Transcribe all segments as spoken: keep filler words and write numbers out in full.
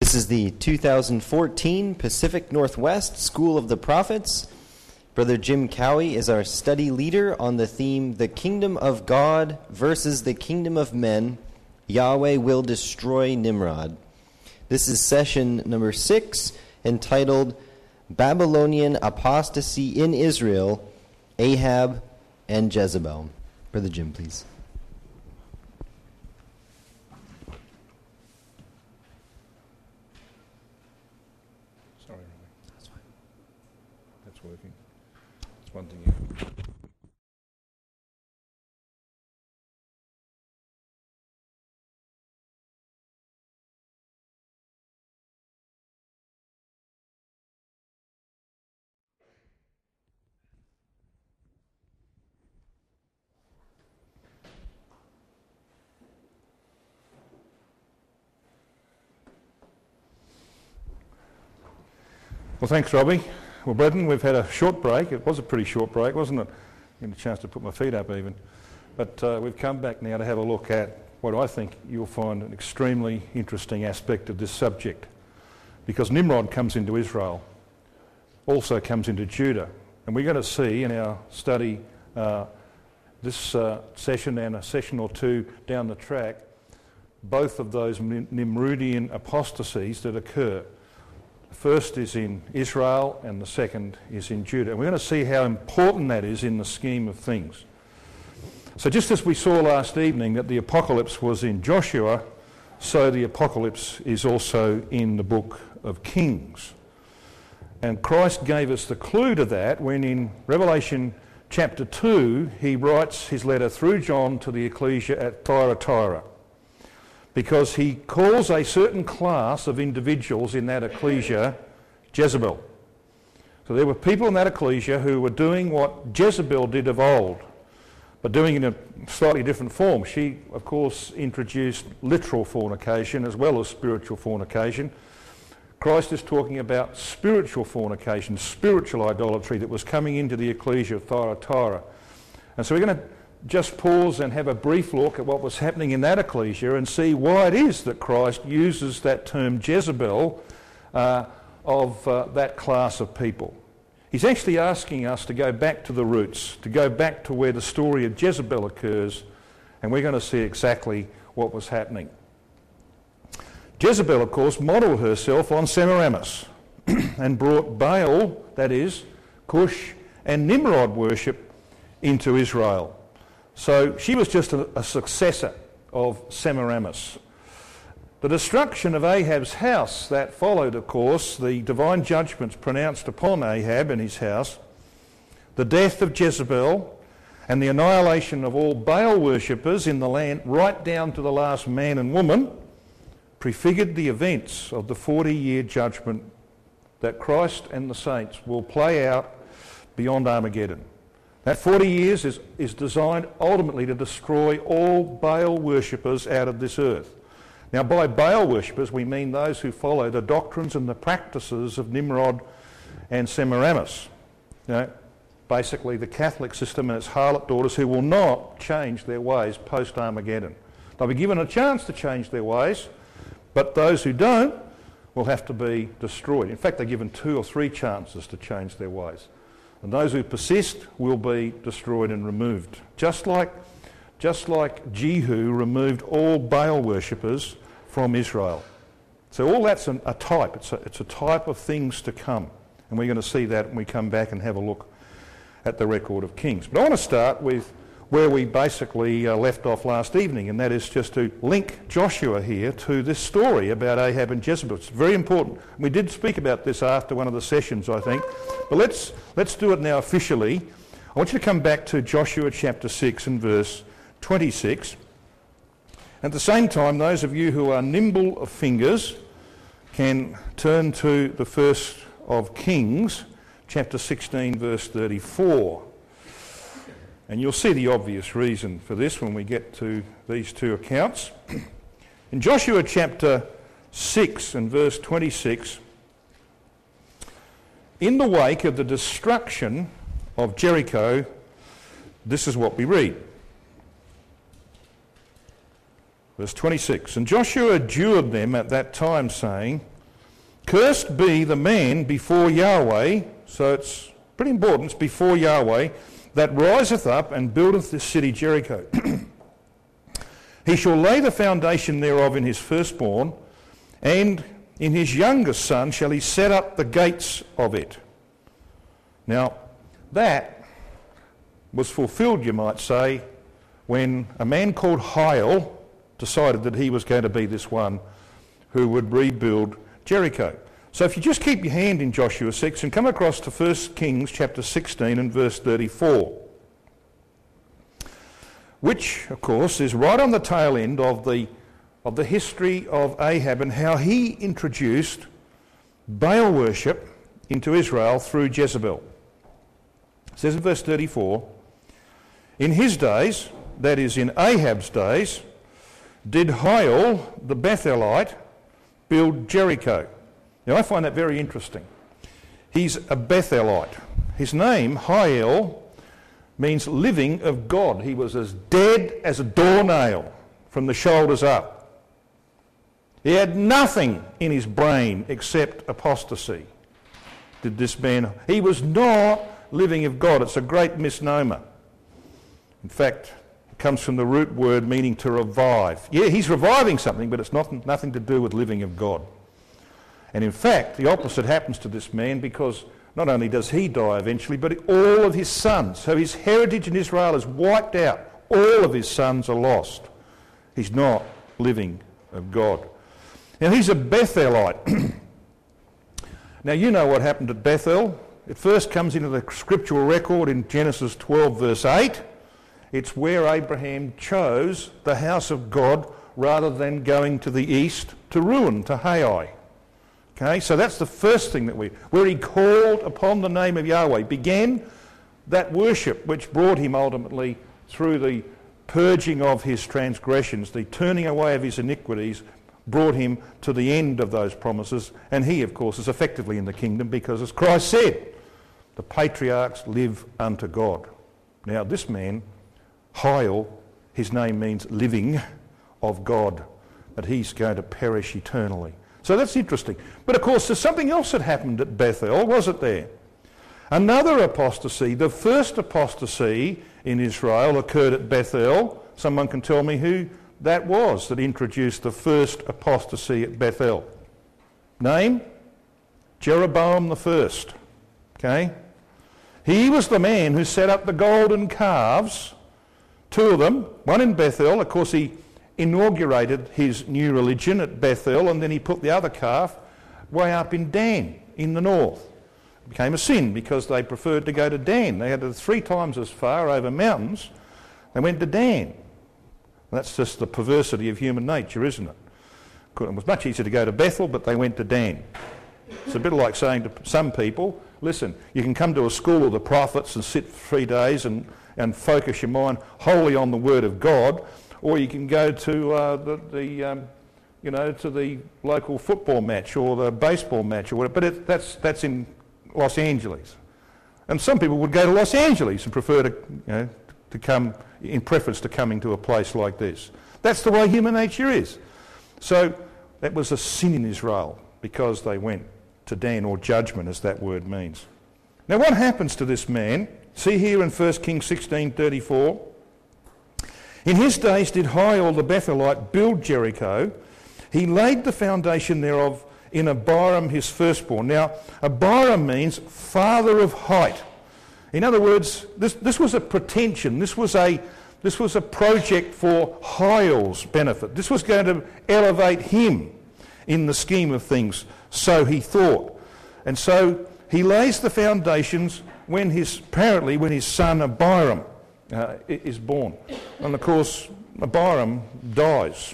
This is the two thousand fourteen Pacific Northwest School of the Prophets. Brother Jim Cowie is our study leader on the theme, The Kingdom of God versus the Kingdom of Men. Yahweh will destroy Nimrod. This is session number six, entitled Babylonian Apostasy in Israel, Ahab and Jezebel. Brother Jim, please. Sorry, Ronnie. That's fine. That's working. That's one thing you... Well, thanks, Robbie. Well, brethren, we've had a short break. It was a pretty short break, wasn't it? Getting a chance to put my feet up even. But uh, we've come back now to have a look at what I think you'll find an extremely interesting aspect of this subject. Because Nimrod comes into Israel, also comes into Judah. And we're going to see in our study uh, this uh, session and a session or two down the track, both of those Nimrodian apostasies that occur. The first is in Israel and the second is in Judah. And we're going to see how important that is in the scheme of things. So just as we saw last evening that the apocalypse was in Joshua, so the apocalypse is also in the book of Kings. And Christ gave us the clue to that when in Revelation chapter two he writes his letter through John to the ecclesia at Thyatira, because he calls a certain class of individuals in that ecclesia Jezebel. So there were people in that ecclesia who were doing what Jezebel did of old, but doing it in a slightly different form. She, of course, introduced literal fornication as well as spiritual fornication. Christ is talking about spiritual fornication, spiritual idolatry that was coming into the ecclesia of Thyatira. And so we're going to just pause and have a brief look at what was happening in that ecclesia and see why it is that Christ uses that term Jezebel uh, of uh, that class of people. He's actually asking us to go back to the roots, to go back to where the story of Jezebel occurs, and we're going to see exactly what was happening. Jezebel, of course, modelled herself on Semiramis and brought Baal, that is, Cush and Nimrod worship into Israel. So she was just a, a successor of Semiramis. The destruction of Ahab's house that followed, of course, the divine judgments pronounced upon Ahab and his house, the death of Jezebel, and the annihilation of all Baal worshippers in the land right down to the last man and woman, prefigured the events of the forty-year judgment that Christ and the saints will play out beyond Armageddon. That forty years is, is designed ultimately to destroy all Baal worshippers out of this earth. Now, by Baal worshippers, we mean those who follow the doctrines and the practices of Nimrod and Semiramis. You know, basically the Catholic system and its harlot daughters who will not change their ways post-Armageddon. They'll be given a chance to change their ways, but those who don't will have to be destroyed. In fact, they're given two or three chances to change their ways. And those who persist will be destroyed and removed. Just like, just like Jehu removed all Baal worshippers from Israel. So all that's an, a type. It's a, it's a type of things to come. And we're going to see that when we come back and have a look at the record of Kings. But I want to start with where we basically uh, left off last evening, and that is just to link Joshua here to this story about Ahab and Jezebel. It's very important. We did speak about this after one of the sessions, I think, but let's let's do it now officially. I want you to come back to Joshua chapter six and verse twenty-six. At the same time, those of you who are nimble of fingers can turn to the first of Kings, chapter sixteen, verse thirty-four. And you'll see the obvious reason for this when we get to these two accounts. In Joshua chapter six and verse twenty-six, in the wake of the destruction of Jericho, this is what we read. Verse twenty-six, and Joshua adjured them at that time, saying, Cursed be the man before Yahweh, so it's pretty important, it's before Yahweh, that riseth up and buildeth this city Jericho. He shall lay the foundation thereof in his firstborn, and in his youngest son shall he set up the gates of it. Now, that was fulfilled, you might say, when a man called Hiel decided that he was going to be this one who would rebuild Jericho. So if you just keep your hand in Joshua six and come across to First Kings chapter sixteen and verse thirty-four, which, of course, is right on the tail end of the, of the history of Ahab and how he introduced Baal worship into Israel through Jezebel. It says in verse thirty-four, in his days, that is in Ahab's days, did Hiel the Bethelite build Jericho. Now I find that very interesting. He's a Bethelite. His name, Hiel, means living of God. He was as dead as a doornail from the shoulders up. He had nothing in his brain except apostasy. Did this man? He was not living of God. It's a great misnomer. In fact, it comes from the root word meaning to revive. Yeah, he's reviving something, but it's not, nothing to do with living of God. And in fact, the opposite happens to this man, because not only does he die eventually, but all of his sons. So his heritage in Israel is wiped out. All of his sons are lost. He's not living of God. Now he's a Bethelite. Now you know what happened at Bethel. It first comes into the scriptural record in Genesis twelve verse eight. It's where Abraham chose the house of God rather than going to the east to ruin, to Hai. Okay, so that's the first thing that we, where he called upon the name of Yahweh, began that worship which brought him ultimately through the purging of his transgressions, the turning away of his iniquities, brought him to the end of those promises. And he, of course, is effectively in the kingdom because, as Christ said, the patriarchs live unto God. Now this man, Hiel, his name means living of God, that he's going to perish eternally. So that's interesting. But of course there's something else that happened at Bethel, wasn't there? Another apostasy. The first apostasy in Israel occurred at Bethel. Someone can tell me who that was that introduced the first apostasy at Bethel. Name? Jeroboam the first. Okay? He was the man who set up the golden calves, two of them, one in Bethel. Of course he inaugurated his new religion at Bethel, and then he put the other calf way up in Dan in the north. It became a sin because they preferred to go to Dan. They had to three times as far over mountains. They went to Dan. That's just the perversity of human nature, isn't it? It was much easier to go to Bethel, but they went to Dan. It's a bit like saying to some people, listen, you can come to a school of the prophets and sit for three days and, and focus your mind wholly on the word of God, or you can go to uh, the, the um, you know, to the local football match or the baseball match or whatever. But it, that's that's in Los Angeles, and some people would go to Los Angeles and prefer to, you know, to come in preference to coming to a place like this. That's the way human nature is. So that was a sin in Israel because they went to Dan, or judgment, as that word means. Now, what happens to this man? See here in First Kings sixteen thirty-four. In his days did Hiel the Bethelite build Jericho. He laid the foundation thereof in Abiram his firstborn. Now, Abiram means father of height. In other words, this, this was a pretension. This was a, this was a project for Hiel's benefit. This was going to elevate him in the scheme of things, so he thought. And so he lays the foundations when his, apparently when his son Abiram Uh, is born. And of course Abiram dies,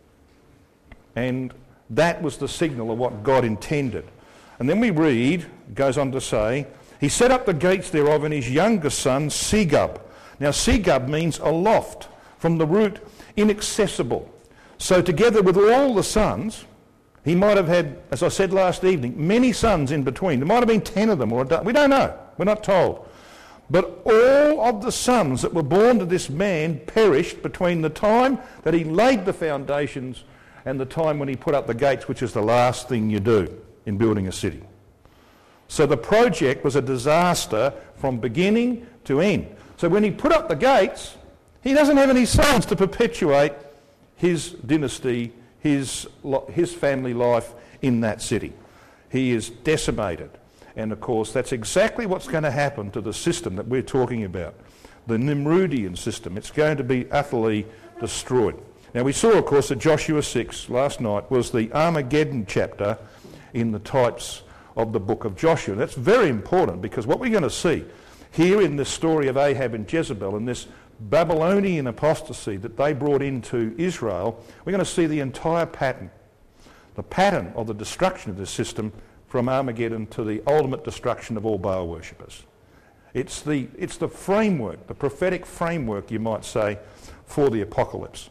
and that was the signal of what God intended. And then we read, it goes on to say, he set up the gates thereof in his youngest son Segub. Now Segub means aloft, from the root inaccessible. So together with all the sons, he might have had, as I said last evening, many sons in between. There might have been ten of them, or a dozen. We don't know, we're not told. But all of the sons that were born to this man perished between the time that he laid the foundations and the time when he put up the gates, which is the last thing you do. in building a city. So the project was a disaster from beginning to end. So when he put up the gates, he doesn't have any sons to perpetuate his dynasty, his, his family life in that city. He is decimated. And of course, that's exactly what's going to happen to the system that we're talking about, the Nimrodian system. It's going to be utterly destroyed. Now, we saw, of course, that Joshua six last night was the Armageddon chapter in the types of the book of Joshua. That's very important, because what we're going to see here in this story of Ahab and Jezebel and this Babylonian apostasy that they brought into Israel, we're going to see the entire pattern, the pattern of the destruction of this system from Armageddon to the ultimate destruction of all Baal worshippers. It's the, it's the framework, the prophetic framework, you might say, for the apocalypse.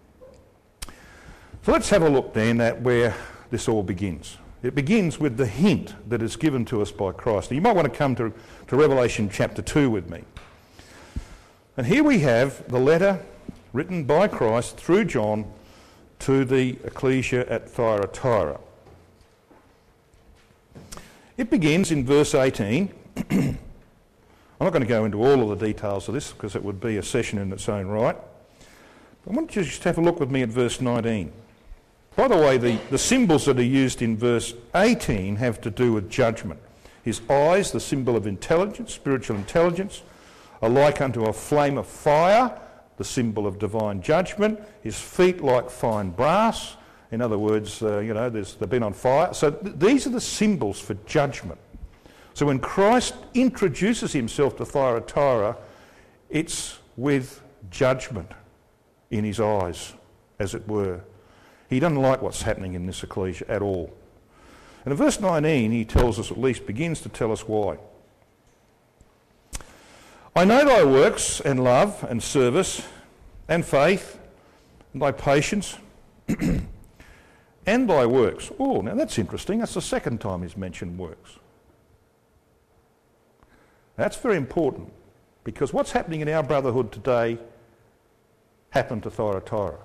So let's have a look then at where this all begins. It begins with the hint that is given to us by Christ. Now, you might want to come to, to Revelation chapter two with me. And here we have the letter written by Christ through John to the ecclesia at Thyatira. It begins in verse eighteen. I'm not going to go into all of the details of this because it would be a session in its own right. I want you to just have a look with me at verse nineteen. By the way, the, the symbols that are used in verse eighteen have to do with judgment. His eyes, the symbol of intelligence, spiritual intelligence, are like unto a flame of fire, the symbol of divine judgment. His feet like fine brass. In other words, uh, you know, there's, they've been on fire. So th- these are the symbols for judgment. So when Christ introduces himself to Thyatira, it's with judgment in his eyes, as it were. He doesn't like what's happening in this ecclesia at all. And in verse nineteen, he tells us, at least begins to tell us why. I know thy works and love and service and faith and thy patience and thy works. Oh, now that's interesting. That's the second time he's mentioned works. That's very important, because what's happening in our brotherhood today happened to Thyatira.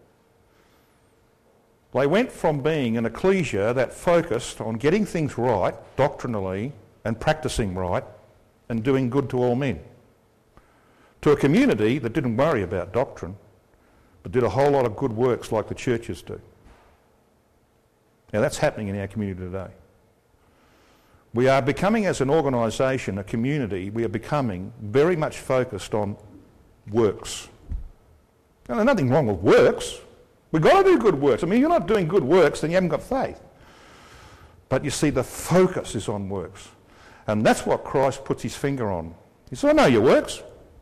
They went from being an ecclesia that focused on getting things right doctrinally and practicing right and doing good to all men, to a community that didn't worry about doctrine but did a whole lot of good works like the churches do. Now that's happening in our community today. We are becoming, as an organisation, a community, we are becoming very much focused on works. Now, there's nothing wrong with works. We've got to do good works. I mean, you're not doing good works, then you haven't got faith. But you see, the focus is on works. And that's what Christ puts his finger on. He says, I know your works.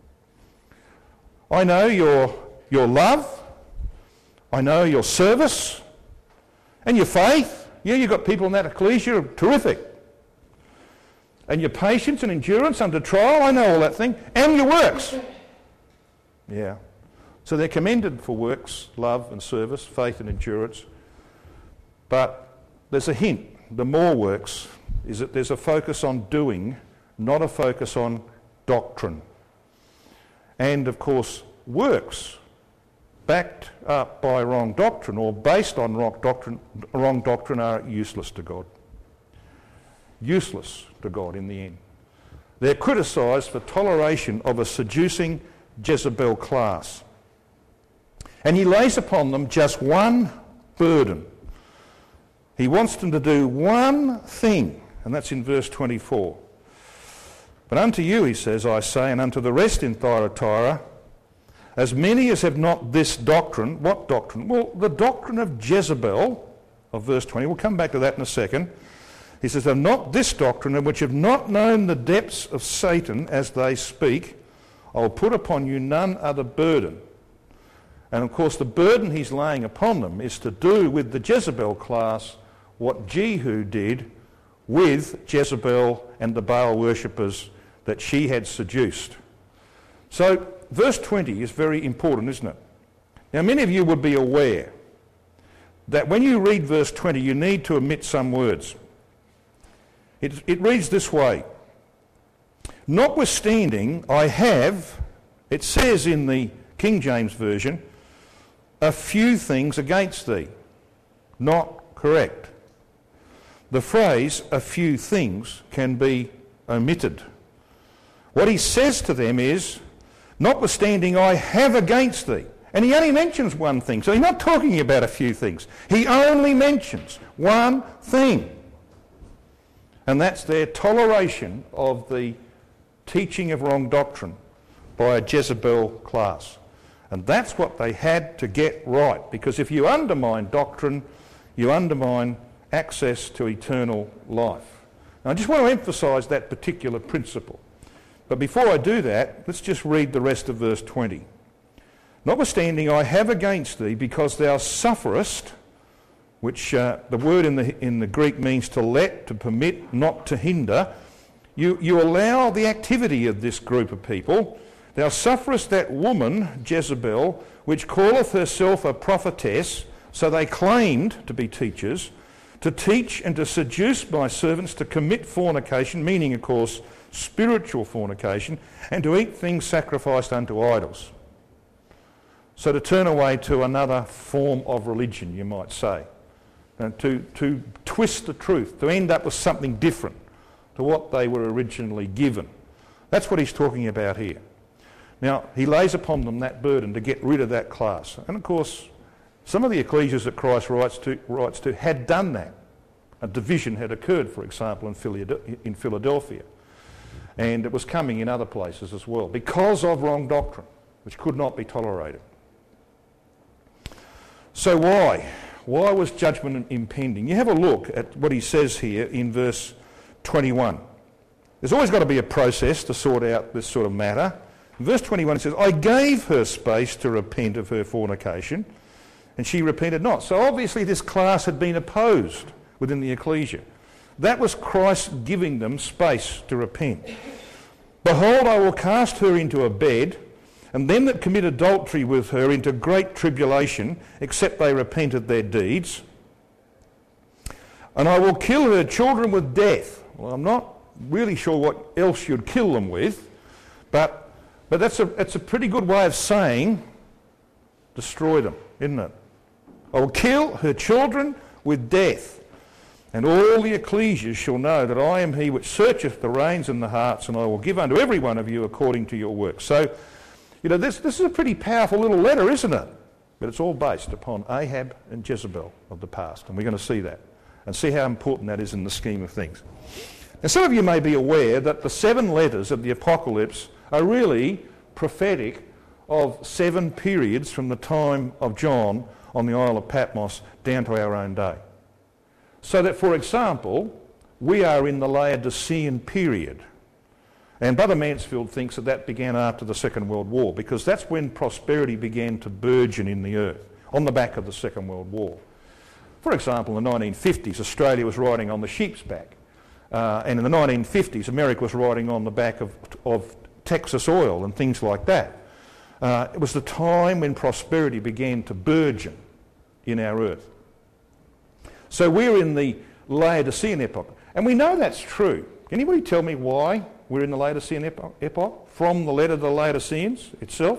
I know your, your love. I know your service. And your faith. Yeah, you've got people in that ecclesia, terrific. And your patience and endurance under trial, I know all that thing. And your works. Yeah. So they're commended for works, love and service, faith and endurance. But there's a hint. The more works is that there's a focus on doing, not a focus on doctrine. And of course, works backed up by wrong doctrine or based on wrong doctrine, wrong doctrine are useless to God. Useless to God in the end. They're criticised for toleration of a seducing Jezebel class. And he lays upon them just one burden. He wants them to do one thing, and that's in verse twenty-four. But unto you, he says, I say, and unto the rest in Thyatira, as many as have not this doctrine. What doctrine? Well, the doctrine of Jezebel, of verse twenty. We'll come back to that in a second. He says, have not this doctrine, and which have not known the depths of Satan as they speak, I will put upon you none other burden. And of course the burden he's laying upon them is to do with the Jezebel class what Jehu did with Jezebel and the Baal worshippers that she had seduced. So verse twenty is very important, isn't it? Now many of you would be aware that when you read verse twenty you need to omit some words. It, it reads this way. Notwithstanding, I have, it says in the King James Version, a few things against thee. Not correct. the phrase "a few things" can be omitted. What he says to them is, "Notwithstanding I have against thee." And he only mentions one thing. So he's not talking about a few things. He only mentions one thing. And that's their toleration of the teaching of wrong doctrine by a Jezebel class. And that's what they had to get right. Because if you undermine doctrine, you undermine access to eternal life. Now, I just want to emphasise that particular principle. But before I do that, let's just read the rest of verse twenty. "Notwithstanding I have against thee, because thou sufferest," which uh, the word in the, in the Greek means to let, to permit, not to hinder. You, you allow the activity of this group of people. "Thou sufferest that woman, Jezebel, which calleth herself a prophetess," so they claimed to be teachers, "to teach and to seduce my servants to commit fornication," meaning, of course, spiritual fornication, "and to eat things sacrificed unto idols." So to turn away to another form of religion, you might say. And to, to twist the truth, to end up with something different to what they were originally given. That's what he's talking about here. Now, he lays upon them that burden to get rid of that class. And of course, some of the ecclesias that Christ writes to, writes to had done that. A division had occurred, for example, in Philadelphia. And it was coming in other places as well, because of wrong doctrine, which could not be tolerated. So why? Why was judgment impending? You have a look at what he says here in verse twenty-one. There's always got to be a process to sort out this sort of matter. In verse twenty-one it says, "I gave her space to repent of her fornication, and she repented not." So obviously this class had been opposed within the ecclesia. That was Christ giving them space to repent. "Behold, I will cast her into a bed, and them that commit adultery with her into great tribulation, except they repent of their deeds. And I will kill her children with death." Well, I'm not really sure what else you'd kill them with, but but that's a that's a pretty good way of saying destroy them, isn't it? "I will kill her children with death, and all the ecclesias shall know that I am he which searcheth the reins and the hearts, and I will give unto every one of you according to your works." So, you know, this, this is a pretty powerful little letter, isn't it? But it's all based upon Ahab and Jezebel of the past, and we're going to see that and see how important that is in the scheme of things. Now, some of you may be aware that the seven letters of the Apocalypse are really prophetic of seven periods from the time of John on the Isle of Patmos down to our own day. So that, for example, we are in the Laodicean period. And Brother Mansfield thinks that that began after the Second World War, because that's when prosperity began to burgeon in the earth, on the back of the Second World War. For example, in the nineteen fifties, Australia was riding on the sheep's back. Uh, and in the nineteen fifties, America was riding on the back of, of Texas oil and things like that. Uh, it was the time when prosperity began to burgeon in our earth. So we're in the Laodicean epoch. And we know that's true. Can anybody tell me why we're in the Laodicean epoch, epoch from the letter to the Laodiceans itself?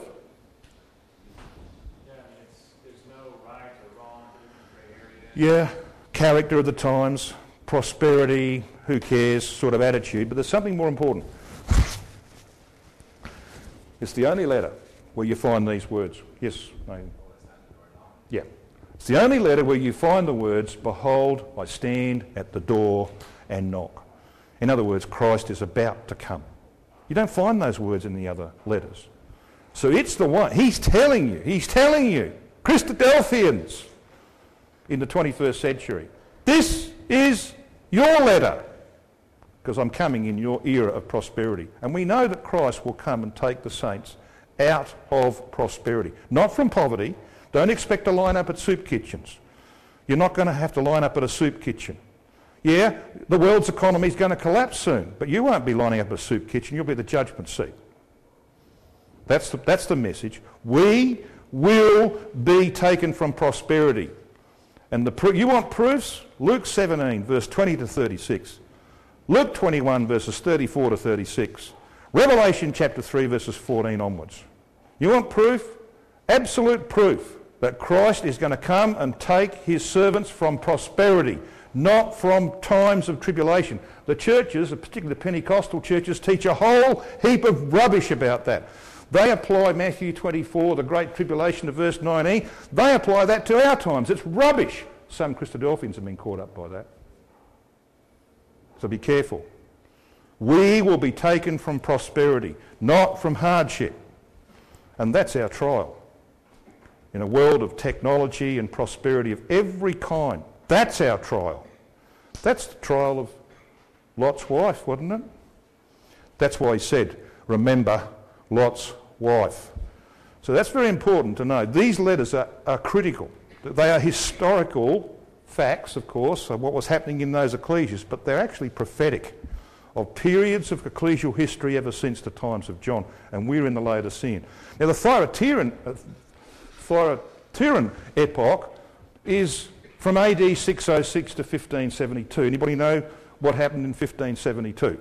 Yeah, it's, there's no right or wrong, gray area. Yeah, character of the times, prosperity, who cares sort of attitude. But there's something more important. It's the only letter where you find these words. Yes, Nathan? Yeah. It's the only letter where you find the words, "Behold, I stand at the door and knock." In other words, Christ is about to come. You don't find those words in the other letters. So it's the one. He's telling you, he's telling you, Christadelphians in the twenty-first century, this is your letter, because I'm coming in your era of prosperity. And we know that Christ will come and take the saints out of prosperity, not from poverty. Don't expect to line up at soup kitchens. You're not going to have to line up at a soup kitchen. Yeah, the world's economy is going to collapse soon, but you won't be lining up at a soup kitchen. You'll be at the judgment seat. That's the, that's the message. We will be taken from prosperity. And the pro- you want proofs? Luke seventeen, verse twenty to thirty-six. Luke twenty-one, verses thirty-four to thirty-six. Revelation chapter three, verses fourteen onwards. You want proof? Absolute proof that Christ is going to come and take his servants from prosperity, not from times of tribulation. The churches, particularly the Pentecostal churches, teach a whole heap of rubbish about that. They apply Matthew twenty-four, the Great Tribulation, to verse nineteen. They apply that to our times. It's rubbish. Some Christadelphians have been caught up by that. So be careful. We will be taken from prosperity, not from hardship. And that's our trial. In a world of technology and prosperity of every kind, that's our trial. That's the trial of Lot's wife, wasn't it? That's why he said, remember Lot's wife. So that's very important to know. These letters are, are critical. They are historical facts, of course, of what was happening in those ecclesias, but they're actually prophetic of periods of ecclesial history ever since the times of John, and we're in the Laodicean. Now the Thyatiran, uh, Thyatiran epoch is from A D six oh six to fifteen seventy-two. Anybody know what happened in fifteen seventy-two?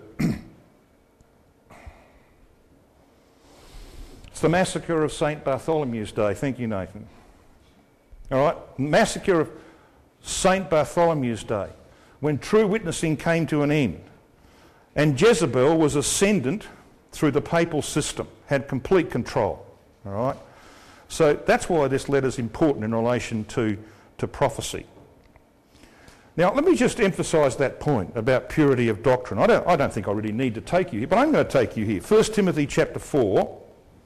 It's the massacre of Saint Bartholomew's Day. Thank you, Nathan. All right, massacre of Saint Bartholomew's Day, when true witnessing came to an end. And Jezebel was ascendant through the papal system, had complete control. All right? So that's why this letter is important in relation to, to prophecy. Now, let me just emphasise that point about purity of doctrine. I don't, I don't think I really need to take you here, but I'm going to take you here. First Timothy chapter four.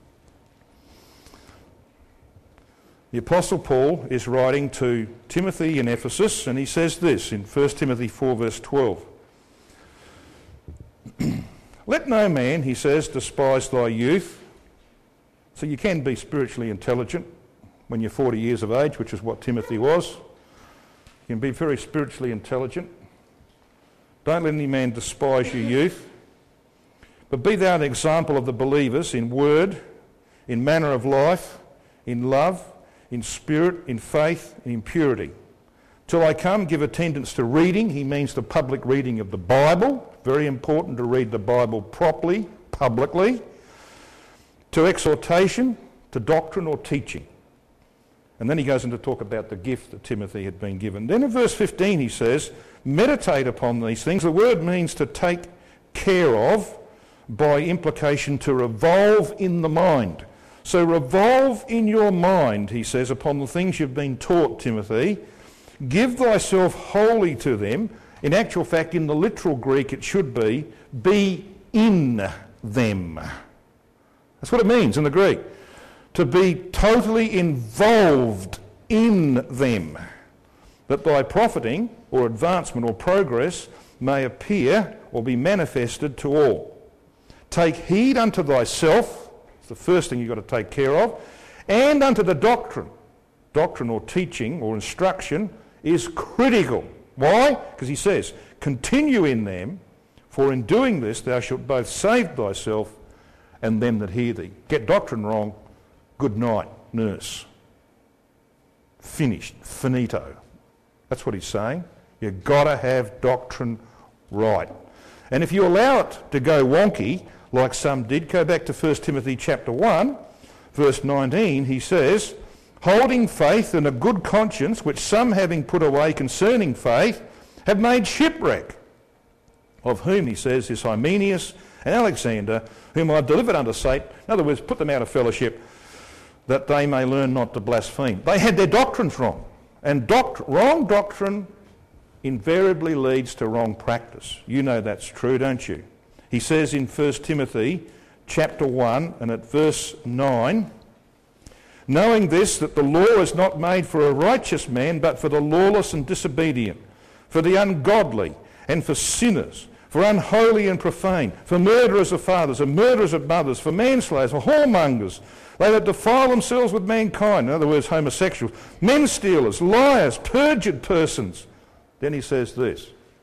The Apostle Paul is writing to Timothy in Ephesus, and he says this in First Timothy four verse twelve. Let no man, he says, despise thy youth. So you can be spiritually intelligent when you're forty years of age, which is what Timothy was. You can be very spiritually intelligent. Don't let any man despise your youth. But be thou an example of the believers in word, in manner of life, in love, in spirit, in faith, and in purity. Till I come, give attendance to reading. He means the public reading of the Bible. Very important to read the Bible properly, publicly. To exhortation, to doctrine or teaching. And then he goes on to talk about the gift that Timothy had been given. Then in verse fifteen he says, meditate upon these things. The word means to take care of, by implication to revolve in the mind. So revolve in your mind, he says, upon the things you've been taught, Timothy. Give thyself wholly to them. In actual fact, in the literal Greek it should be, be in them. That's what it means in the Greek. To be totally involved in them, that thy profiting or advancement or progress may appear or be manifested to all. Take heed unto thyself, it's the first thing you've got to take care of, and unto the doctrine. Doctrine or teaching or instruction is critical. Why? Because he says, continue in them, for in doing this thou shalt both save thyself and them that hear thee. Get doctrine wrong, good night, nurse. Finished, finito. That's what he's saying. You've got to have doctrine right. And if you allow it to go wonky, like some did, go back to First Timothy chapter one, verse nineteen, he says, holding faith and a good conscience, which some having put away concerning faith, have made shipwreck, of whom, he says, is Hymenaeus and Alexander, whom I have delivered unto Satan. In other words, put them out of fellowship, that they may learn not to blaspheme. They had their doctrines wrong. And doct- wrong doctrine invariably leads to wrong practice. You know that's true, don't you? He says in First Timothy chapter one and at verse nine, knowing this, that the law is not made for a righteous man, but for the lawless and disobedient, for the ungodly and for sinners, for unholy and profane, for murderers of fathers and murderers of mothers, for manslayers, for whoremongers, they that defile themselves with mankind, in other words, homosexuals, men stealers, liars, perjured persons. Then he says this,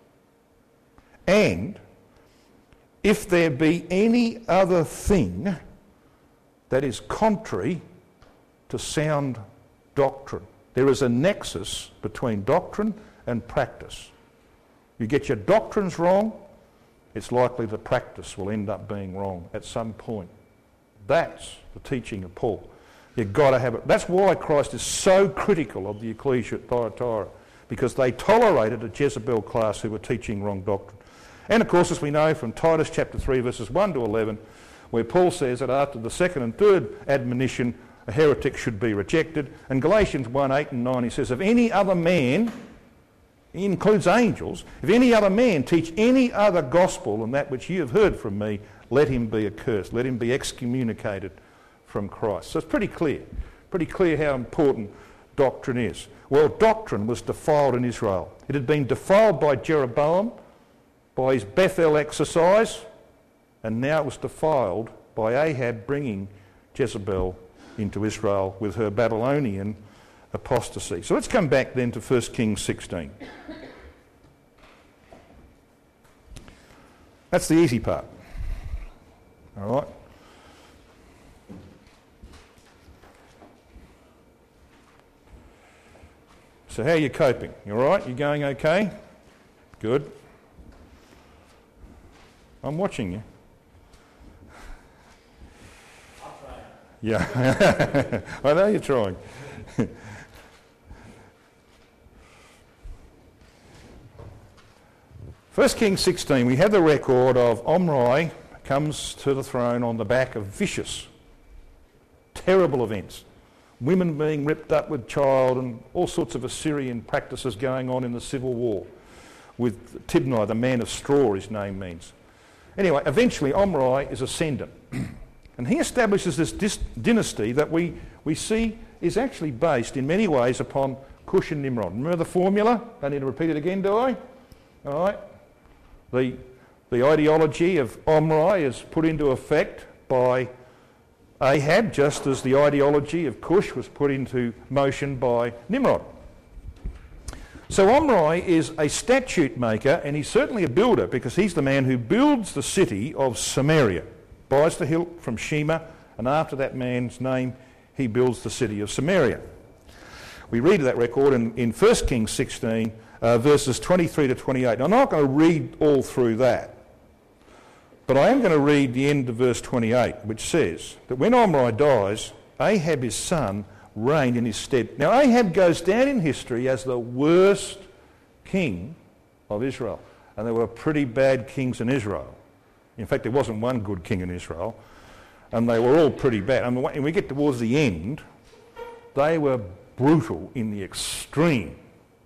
and if there be any other thing that is contrary to sound doctrine. There is a nexus between doctrine and practice. You get your doctrines wrong, it's likely the practice will end up being wrong at some point. That's the teaching of Paul. You've got to have it. That's why Christ is so critical of the ecclesia at Thyatira, because they tolerated a Jezebel class who were teaching wrong doctrine. And of course, as we know from Titus chapter three, verses one to eleven, where Paul says that after the second and third admonition, a heretic should be rejected. And Galatians one, eight and nine, he says, if any other man, he includes angels, if any other man teach any other gospel than that which you have heard from me, let him be accursed, let him be excommunicated from Christ. So it's pretty clear, pretty clear how important doctrine is. Well, doctrine was defiled in Israel. It had been defiled by Jeroboam, by his Bethel exercise, and now it was defiled by Ahab bringing Jezebel into Israel with her Babylonian apostasy. So let's come back then to First Kings sixteen. That's the easy part. All right? So how are you coping? You all right? You going okay? Good. I'm watching you. I'll try. Yeah. I know you're trying. First Kings sixteen, we have the record of Omri comes to the throne on the back of vicious, terrible events. Women being ripped up with child and all sorts of Assyrian practices going on in the civil war with Tibni, the man of straw, his name means. Anyway, eventually Omri is ascendant and he establishes this dis- dynasty that we, we see is actually based in many ways upon Cush and Nimrod. Remember the formula? Don't need to repeat it again, do I? All right. The, the ideology of Omri is put into effect by Ahab, just as the ideology of Cush was put into motion by Nimrod. So Omri is a statute maker, and he's certainly a builder, because he's the man who builds the city of Samaria, buys the hill from Shema, and after that man's name, he builds the city of Samaria. We read that record in, in First Kings sixteen, uh, verses twenty-three to twenty-eight. Now, I'm not going to read all through that, but I am going to read the end of verse twenty-eight, which says that when Omri dies, Ahab his son reigned in his stead. Now Ahab goes down in history as the worst king of Israel. And there were pretty bad kings in Israel. In fact, there wasn't one good king in Israel. And they were all pretty bad. And when we get towards the end, they were brutal in the extreme.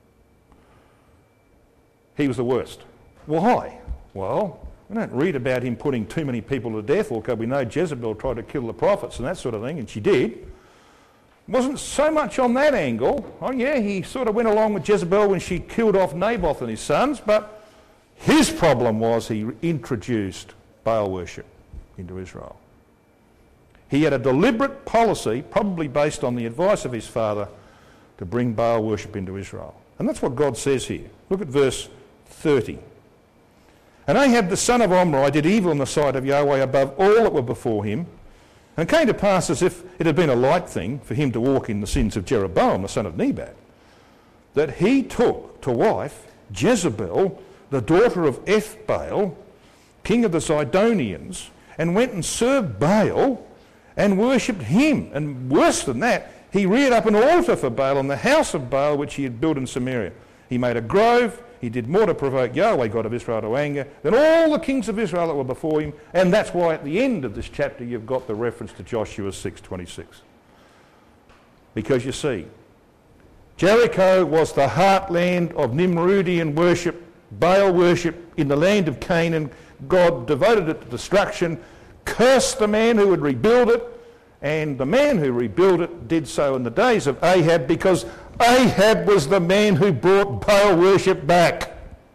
He was the worst. Why? Well, we don't read about him putting too many people to death, or we know Jezebel tried to kill the prophets and that sort of thing, and she did. It wasn't so much on that angle. Oh yeah, he sort of went along with Jezebel when she killed off Naboth and his sons, but his problem was he introduced Baal worship into Israel. He had a deliberate policy, probably based on the advice of his father, to bring Baal worship into Israel. And that's what God says here. Look at verse thirty. And Ahab the son of Omri did evil in the sight of Yahweh above all that were before him. And it came to pass, as if it had been a light thing for him to walk in the sins of Jeroboam the son of Nebat, that he took to wife Jezebel, the daughter of Ethbaal, king of the Zidonians, and went and served Baal and worshipped him. And worse than that, he reared up an altar for Baal in the house of Baal which he had built in Samaria. He made a grove. He did more to provoke Yahweh, God of Israel, to anger than all the kings of Israel that were before him. And that's why at the end of this chapter you've got the reference to Joshua six twenty-six. Because you see, Jericho was the heartland of Nimrodian worship, Baal worship in the land of Canaan. God devoted it to destruction, cursed the man who would rebuild it, and the man who rebuilt it did so in the days of Ahab, because Ahab was the man who brought Baal worship back.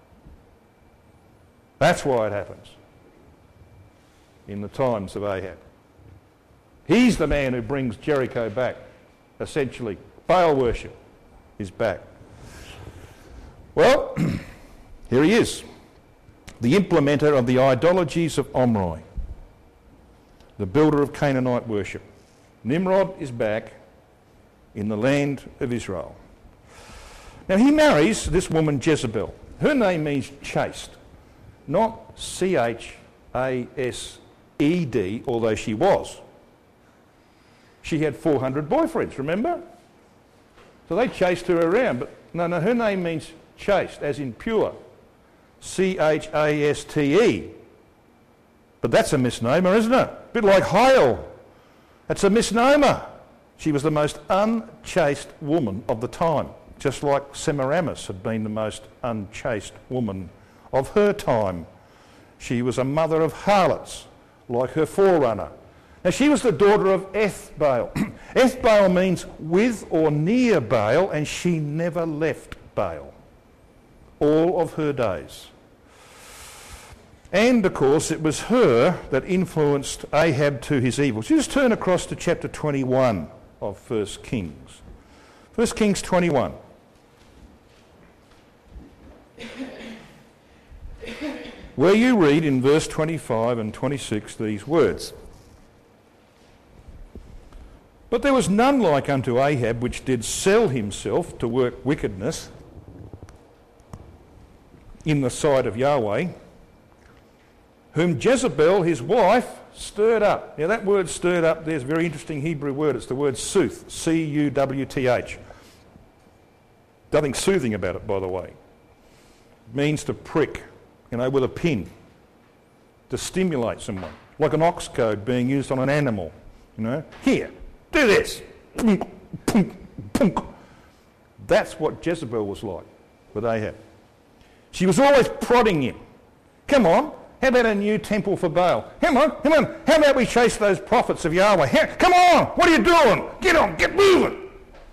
That's why it happens in the times of Ahab. He's the man who brings Jericho back, essentially. Baal worship is back. Well, here he is, the implementer of the ideologies of Omri, the builder of Canaanite worship. Nimrod is back in the land of Israel. Now he marries this woman Jezebel. Her name means chaste, not C H A S E D, although she was. She had four hundred boyfriends, remember? So they chased her around, but No, no, her name means chaste, as in pure. C H A S T E. But that's a misnomer, isn't it? A bit like Hail. That's a misnomer. She was the most unchaste woman of the time, just like Semiramis had been the most unchaste woman of her time. She was a mother of harlots, like her forerunner. Now, she was the daughter of Ethbaal. Ethbaal means with or near Baal, and she never left Baal all of her days. And, of course, it was her that influenced Ahab to his evil. So just turn across to chapter twenty-one of First Kings. First Kings twenty-one. Where you read in verse twenty-five and twenty-six these words. But there was none like unto Ahab, which did sell himself to work wickedness in the sight of Yahweh, whom Jezebel, his wife, stirred up. Now that word stirred up, there's a very interesting Hebrew word. It's the word sooth, C U W T H. Nothing soothing about it, by the way. It means to prick, you know, with a pin, to stimulate someone, like an ox goad being used on an animal, you know. Here, do this. That's what Jezebel was like with Ahab. She was always prodding him. Come on, how about a new temple for Baal? Come on, come on, how about we chase those prophets of Yahweh? How, come on, what are you doing? Get on, get moving.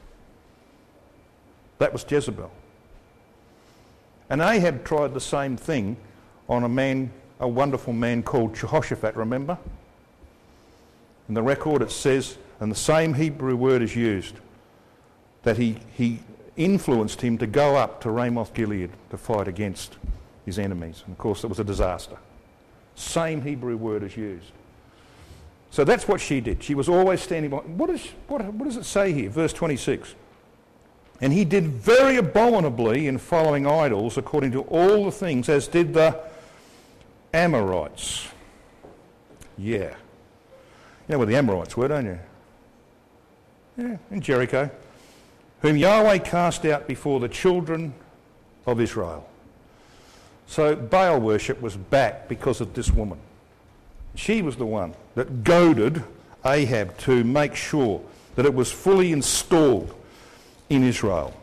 That was Jezebel. And Ahab tried the same thing on a man, a wonderful man called Jehoshaphat, remember? In the record it says, and the same Hebrew word is used, that he, he influenced him to go up to Ramoth Gilead to fight against his enemies. And of course it was a disaster. Same Hebrew word is used. So that's what she did. She was always standing by. What, is, what, what does it say here? Verse twenty-six. And he did very abominably in following idols according to all the things as did the Amorites. Yeah. You know where the Amorites were, don't you? Yeah, in Jericho. Whom Yahweh cast out before the children of Israel. So Baal worship was back because of this woman. She was the one that goaded Ahab to make sure that it was fully installed in Israel.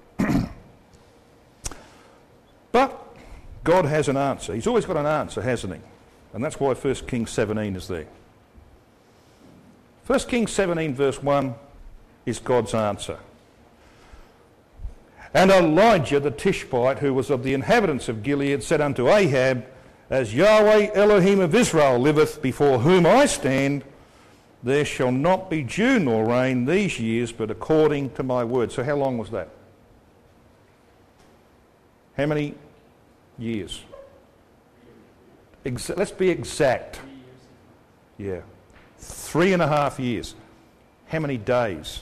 But God has an answer. He's always got an answer, hasn't he? And that's why First Kings seventeen is there. First Kings seventeen verse one is God's answer. And Elijah the Tishbite, who was of the inhabitants of Gilead, said unto Ahab, As Yahweh Elohim of Israel liveth, before whom I stand, there shall not be dew nor rain these years, but according to my word. So how long was that? How many years? Exa- let's be exact. Yeah. Three and a half years. How many days?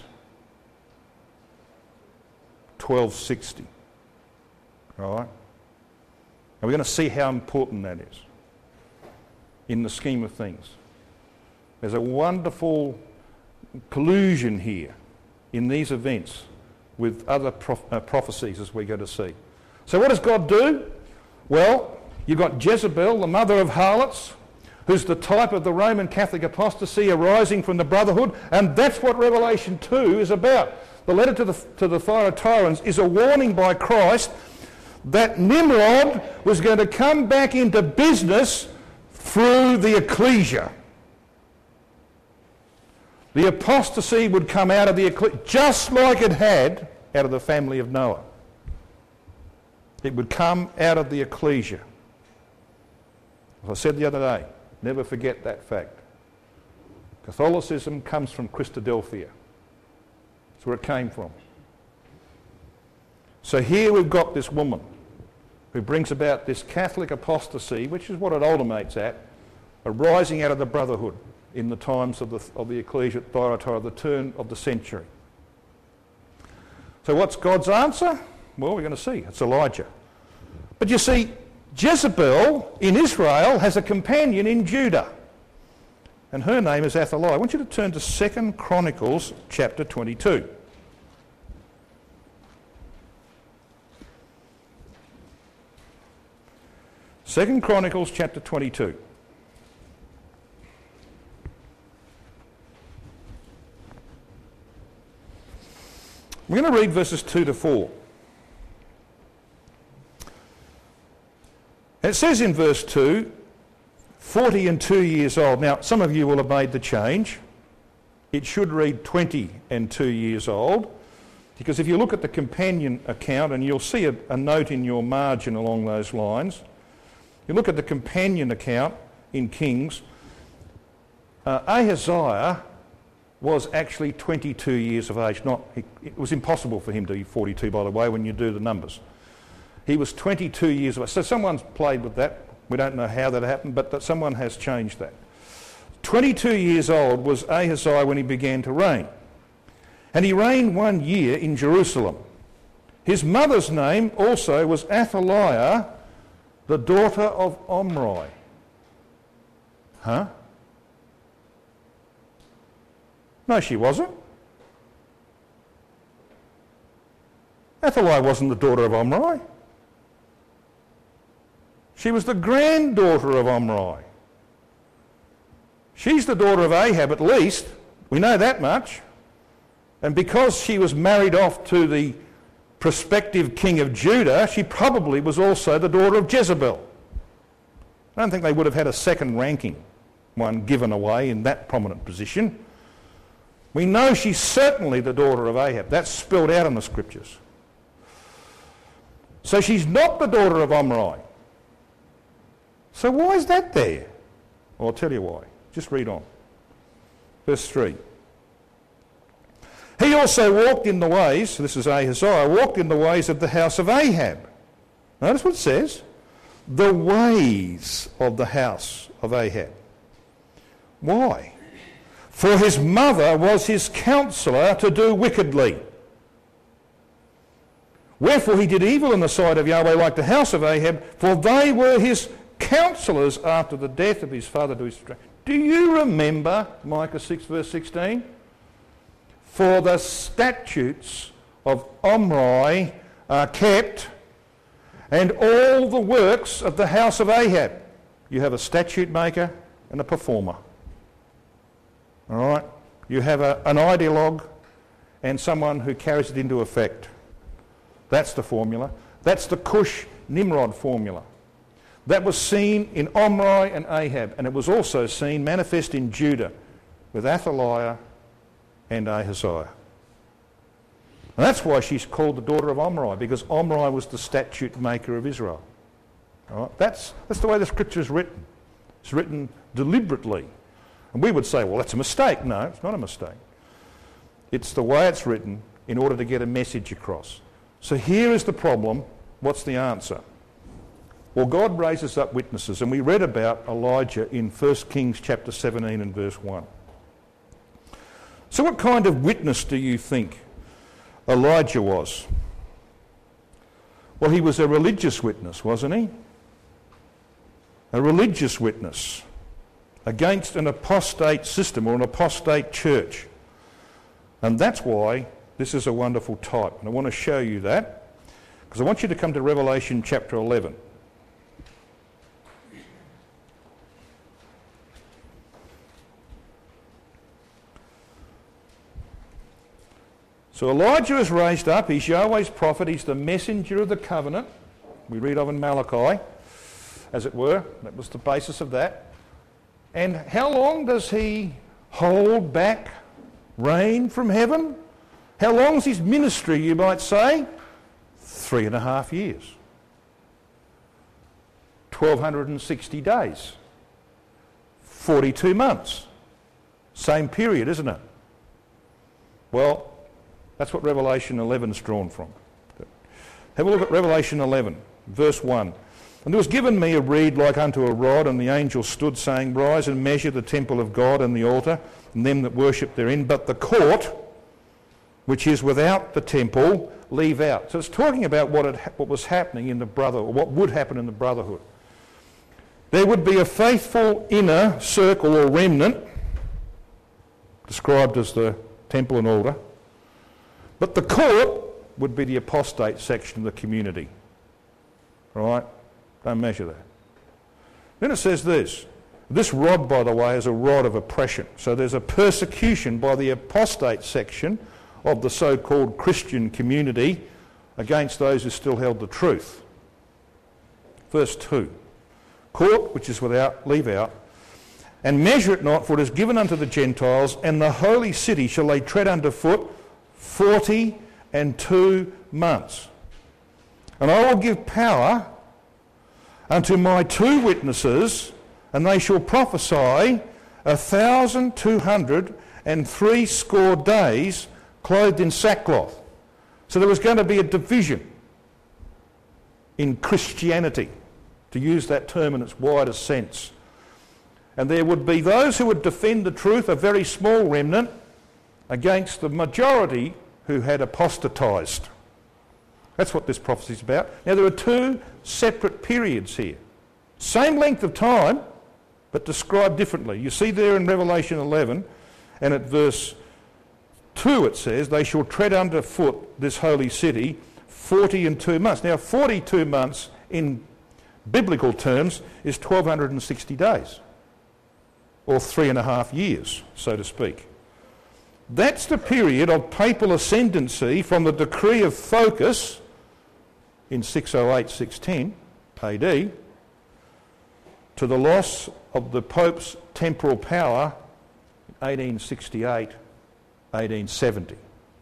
twelve sixty. All right? And we're going to see how important that is in the scheme of things. There's a wonderful collusion here in these events with other prof- uh, prophecies as we go to see. So what does God do? Well, you've got Jezebel, the mother of harlots, who's the type of the Roman Catholic apostasy arising from the Brotherhood, and that's what Revelation two is about. The letter to the, to the Thyatiras is a warning by Christ that Nimrod was going to come back into business through the ecclesia. The apostasy would come out of the ecclesia, just like it had out of the family of Noah. It would come out of the ecclesia. As I said the other day, never forget that fact. Catholicism comes from Christadelphia. That's where it came from. So here we've got this woman who brings about this Catholic apostasy, which is what it ultimates at, arising out of the Brotherhood in the times of the, of the ecclesia at Thyatira, the turn of the century. So what's God's answer? Well, we're going to see. It's Elijah. But you see, Jezebel in Israel has a companion in Judah, and her name is Athaliah. I want you to turn to Second Chronicles chapter twenty-two. Second Chronicles chapter twenty-two. We're going to read verses two to four. It says in verse two, forty and two years old. Now, some of you will have made the change. It should read twenty and two years old, because if you look at the companion account, and you'll see a, a note in your margin along those lines, you look at the companion account in Kings, uh, Ahaziah was actually twenty-two years of age. Not, it, it was impossible for him to be forty-two, by the way, when you do the numbers. He was twenty-two years of age. So someone's played with that. We don't know how that happened, but that someone has changed that. twenty-two years old was Ahaziah when he began to reign. And he reigned one year in Jerusalem. His mother's name also was Athaliah, the daughter of Omri. Huh? No, she wasn't. Athaliah wasn't the daughter of Omri. She was the granddaughter of Omri. She's the daughter of Ahab, at least. We know that much. And because she was married off to the prospective king of Judah, she probably was also the daughter of Jezebel. I don't think they would have had a second ranking one given away in that prominent position. We know she's certainly the daughter of Ahab. That's spelled out in the scriptures. So she's not the daughter of Omri. So why is that there? Well, I'll tell you why. Just read on. Verse three. He also walked in the ways, this is Ahaziah, walked in the ways of the house of Ahab. Notice what it says. The ways of the house of Ahab. Why? For his mother was his counsellor to do wickedly. Wherefore he did evil in the sight of Yahweh like the house of Ahab, for they were his counsellors after the death of his father to his strength. Do you remember Micah six verse sixteen? For the statutes of Omri are kept, and all the works of the house of Ahab. You have a statute maker and a performer. All right? You have a, an ideologue and someone who carries it into effect. That's the formula. That's the Cush-Nimrod formula. That was seen in Omri and Ahab, and it was also seen manifest in Judah with Athaliah and Ahaziah. And that's why she's called the daughter of Omri, because Omri was the statute maker of Israel. All right? That's, that's the way the scripture is written. It's written deliberately. And we would say, well, that's a mistake. No, it's not a mistake. It's the way it's written in order to get a message across. So here is the problem. What's the answer? Well, God raises up witnesses, and we read about Elijah in First Kings chapter seventeen and verse one. So what kind of witness do you think Elijah was? Well, he was a religious witness, wasn't he? A religious witness against an apostate system or an apostate church. And that's why this is a wonderful type. And I want to show you that, because I want you to come to Revelation chapter eleven. So Elijah is raised up. He's Yahweh's prophet. He's the messenger of the covenant. We read of in Malachi, as it were. That was the basis of that. And how long does he hold back rain from heaven? How long is his ministry, you might say? Three and a half years. one thousand two hundred sixty days. forty-two months. Same period, isn't it? Well, that's what Revelation eleven is drawn from. Have a look at Revelation eleven, verse one. And there was given me a reed like unto a rod, and the angel stood, saying, Rise and measure the temple of God and the altar, and them that worship therein, but the court, which is without the temple, leave out. So it's talking about what, had, what was happening in the brotherhood, or what would happen in the brotherhood. There would be a faithful inner circle or remnant, described as the temple and altar, but the court would be the apostate section of the community. All right? Don't measure that. Then it says this. This rod, by the way, is a rod of oppression. So there's a persecution by the apostate section of the so-called Christian community against those who still held the truth. Verse two. Court, which is without, leave out, and measure it not, for it is given unto the Gentiles, and the holy city shall they tread under foot forty and two months. And I will give power unto my two witnesses, and they shall prophesy a thousand two hundred and three score days, clothed in sackcloth. So there was going to be a division in Christianity, to use that term in its widest sense. And there would be those who would defend the truth, a very small remnant, against the majority who had apostatized. That's what this prophecy is about. Now there are two separate periods here. Same length of time, but described differently. You see there in Revelation eleven, and at verse two it says, they shall tread underfoot this holy city forty and two months. Now forty-two months in biblical terms is twelve sixty days, or three and a half years, so to speak. That's the period of papal ascendancy from the decree of Focus in six oh eight, six ten A D to the loss of the Pope's temporal power in eighteen sixty-eight, eighteen seventy.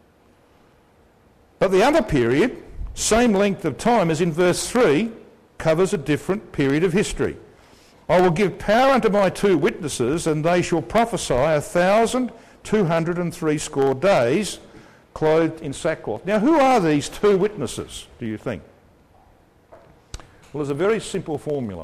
But the other period, same length of time as in verse three, covers a different period of history. I will give power unto my two witnesses, and they shall prophesy a thousand two hundred and three score days, clothed in sackcloth. Now, who are these two witnesses, do you think? Well, there's a very simple formula.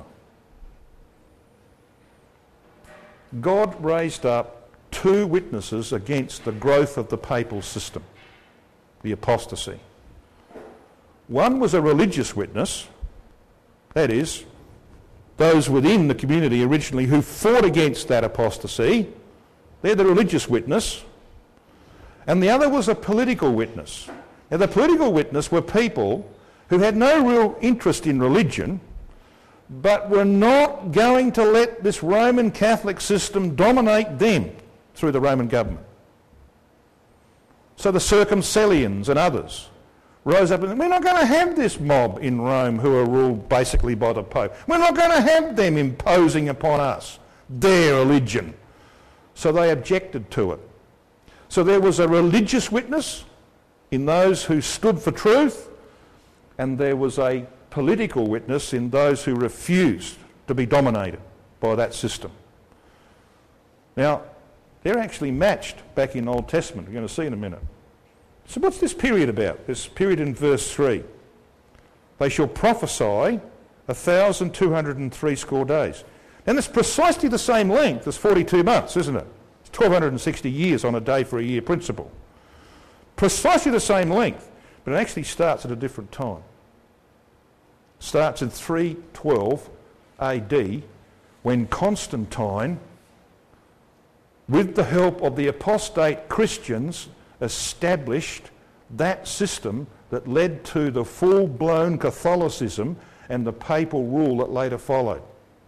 God raised up two witnesses against the growth of the papal system, the apostasy. One was a religious witness, that is, those within the community originally who fought against that apostasy. They're the religious witness. And the other was a political witness. Now, the political witness were people who had no real interest in religion, but were not going to let this Roman Catholic system dominate them through the Roman government. So the Circumcellions and others rose up and said, we're not going to have this mob in Rome who are ruled basically by the Pope. We're not going to have them imposing upon us their religion. So they objected to it. So there was a religious witness in those who stood for truth, and there was a political witness in those who refused to be dominated by that system. Now, they're actually matched back in Old Testament. We're going to see in a minute. So what's this period about? This period in verse three. They shall prophesy a thousand two hundred and three score days. And it's precisely the same length as forty-two months, isn't it? It's twelve sixty years on a day for a year principle. Precisely the same length, but it actually starts at a different time. It starts in three twelve A D when Constantine, with the help of the apostate Christians, established that system that led to the full-blown Catholicism and the papal rule that later followed.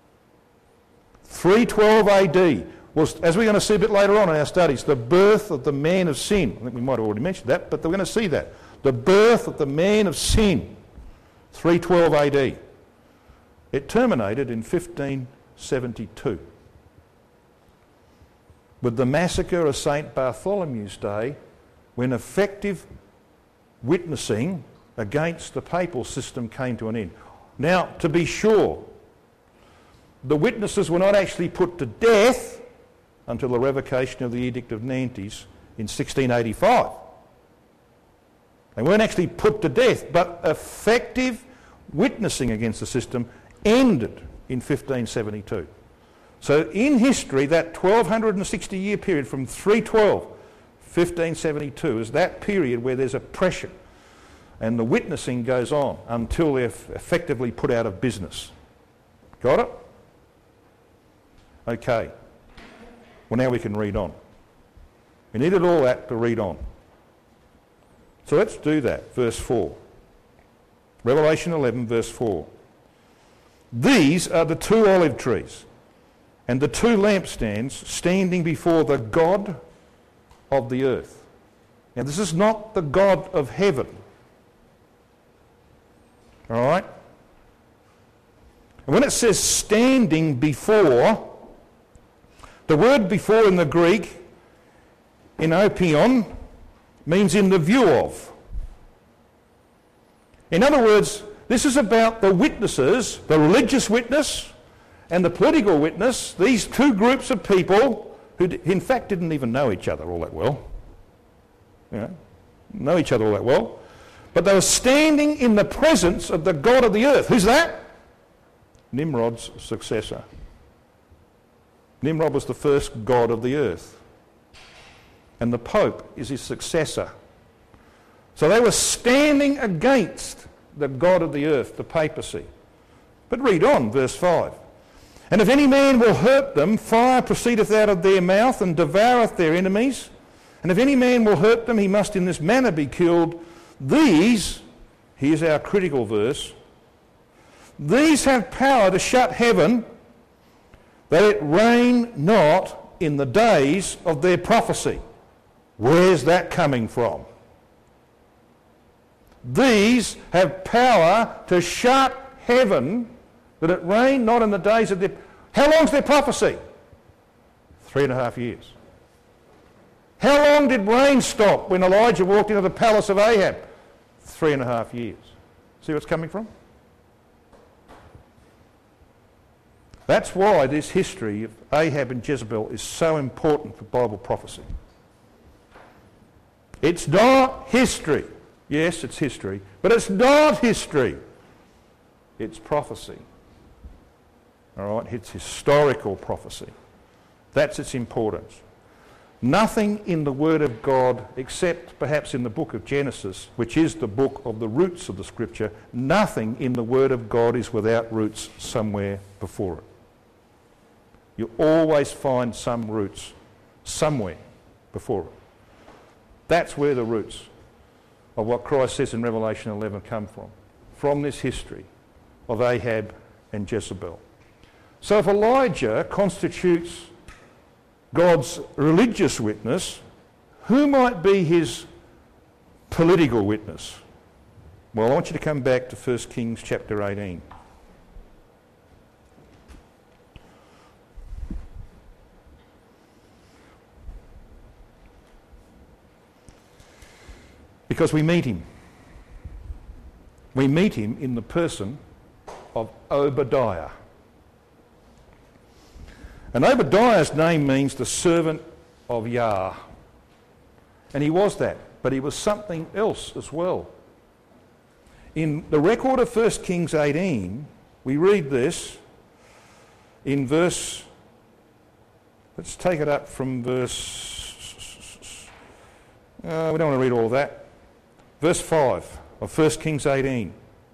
three twelve A D was, as we're going to see a bit later on in our studies, the birth of the man of sin. I think we might have already mentioned that, but we're going to see that. The birth of the man of sin, three twelve A D. It terminated in fifteen seventy-two with the massacre of Saint Bartholomew's Day, when effective witnessing against the papal system came to an end. Now, to be sure, the witnesses were not actually put to death until the revocation of the Edict of Nantes in sixteen eighty-five. They weren't actually put to death, but effective witnessing against the system ended in fifteen seventy-two. So in history, that twelve sixty year period from three twelve, fifteen seventy-two is that period where there's oppression and the witnessing goes on until they're effectively put out of business. Got it? Okay. Well, now we can read on. We needed all that to read on. So let's do that. Verse four. Revelation eleven, verse four. These are the two olive trees and the two lampstands standing before the God of the earth. Now, this is not the God of heaven. All right? And when it says standing before, the word before in the Greek, in opion, means in the view of. In other words, this is about the witnesses, the religious witness and the political witness, these two groups of people who in fact didn't even know each other all that well. You know, know each other all that well. But they were standing in the presence of the God of the earth. Who's that? Nimrod's successor. Nimrod was the first god of the earth. And the Pope is his successor. So they were standing against the God of the earth, the papacy. But read on, verse five. And if any man will hurt them, fire proceedeth out of their mouth and devoureth their enemies. And if any man will hurt them, he must in this manner be killed. These, here's our critical verse, these have power to shut heaven, that it rain not in the days of their prophecy. Where's that coming from? These have power to shut heaven, that it rain not in the days of their... How long's their prophecy? Three and a half years. How long did rain stop when Elijah walked into the palace of Ahab? Three and a half years. See where it's coming from? That's why this history of Ahab and Jezebel is so important for Bible prophecy. It's not history. Yes, it's history, but it's not history. It's prophecy. All right, it's historical prophecy. That's its importance. Nothing in the Word of God, except perhaps in the book of Genesis, which is the book of the roots of the Scripture, nothing in the Word of God is without roots somewhere before it. You always find some roots somewhere before it. That's where the roots of what Christ says in Revelation eleven come from, from this history of Ahab and Jezebel. So if Elijah constitutes God's religious witness, who might be his political witness? Well, I want you to come back to First Kings chapter eighteen. Because we meet him. We meet him in the person of Obadiah. And Obadiah's name means the servant of Yah. And he was that, but he was something else as well. In the record of First Kings eighteen, we read this in verse, let's take it up from verse, uh, we don't want to read all of that. Verse five of First Kings eighteen.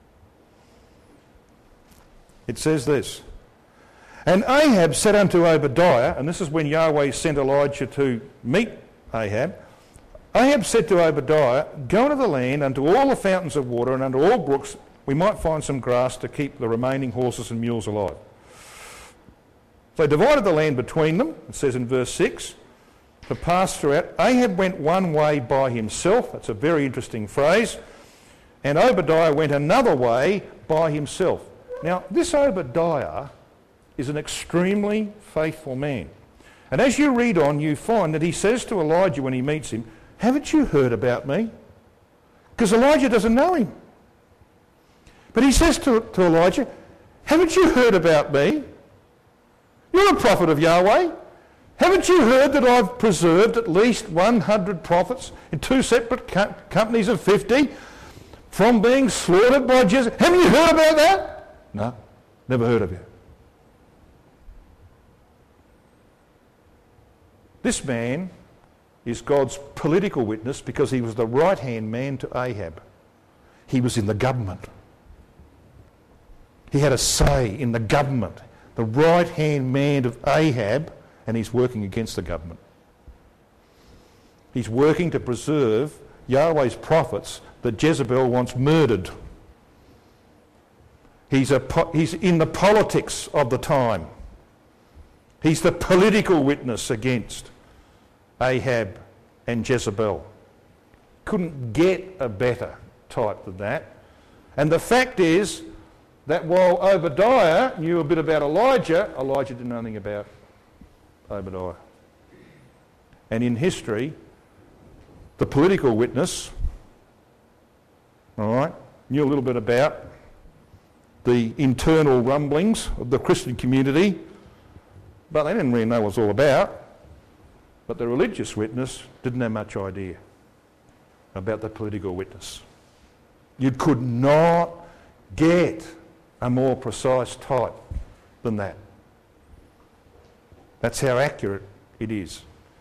It says this, and Ahab said unto Obadiah, and this is when Yahweh sent Elijah to meet Ahab, Ahab said to Obadiah, go into the land unto all the fountains of water and unto all brooks, we might find some grass to keep the remaining horses and mules alive. So they divided the land between them, it says in verse six, to pass throughout. Ahab went one way by himself, that's a very interesting phrase, and Obadiah went another way by himself. Now, this Obadiah is an extremely faithful man. And as you read on, you find that he says to Elijah when he meets him, haven't you heard about me? Because Elijah doesn't know him. But he says to, to Elijah, haven't you heard about me? You're a prophet of Yahweh. Haven't you heard that I've preserved at least one hundred prophets in two separate co- companies of fifty from being slaughtered by Jezebel? Haven't you heard about that? No, never heard of you. This man is God's political witness because he was the right-hand man to Ahab. He was in the government. He had a say in the government. The right-hand man of Ahab, and he's working against the government. He's working to preserve Yahweh's prophets that Jezebel wants murdered. He's, a po- he's in the politics of the time. He's the political witness against Ahab and Jezebel. Couldn't get a better type than that. And the fact is that while Obadiah knew a bit about Elijah, Elijah didn't know anything about Obadiah. And in history, the political witness, all right, knew a little bit about the internal rumblings of the Christian community, but they didn't really know what it was all about. But the religious witness didn't have much idea about the political witness. You could not get a more precise type than that. That's how accurate it is.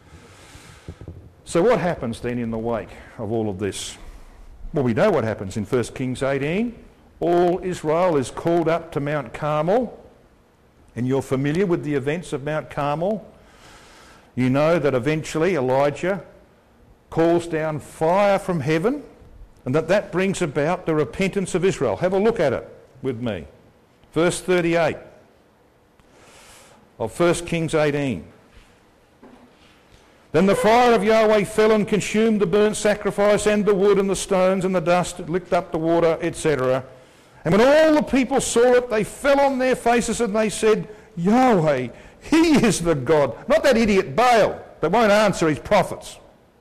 So what happens then in the wake of all of this? Well, we know what happens in First Kings eighteen. All Israel is called up to Mount Carmel, and you're familiar with the events of Mount Carmel. You know that eventually Elijah calls down fire from heaven, and that that brings about the repentance of Israel. Have a look at it with me. Verse thirty-eight of First Kings eighteen. Then the fire of Yahweh fell and consumed the burnt sacrifice and the wood and the stones and the dust. It licked up the water, et cetera. And when all the people saw it, they fell on their faces and they said, Yahweh, he is the God. Not that idiot Baal that won't answer his prophets.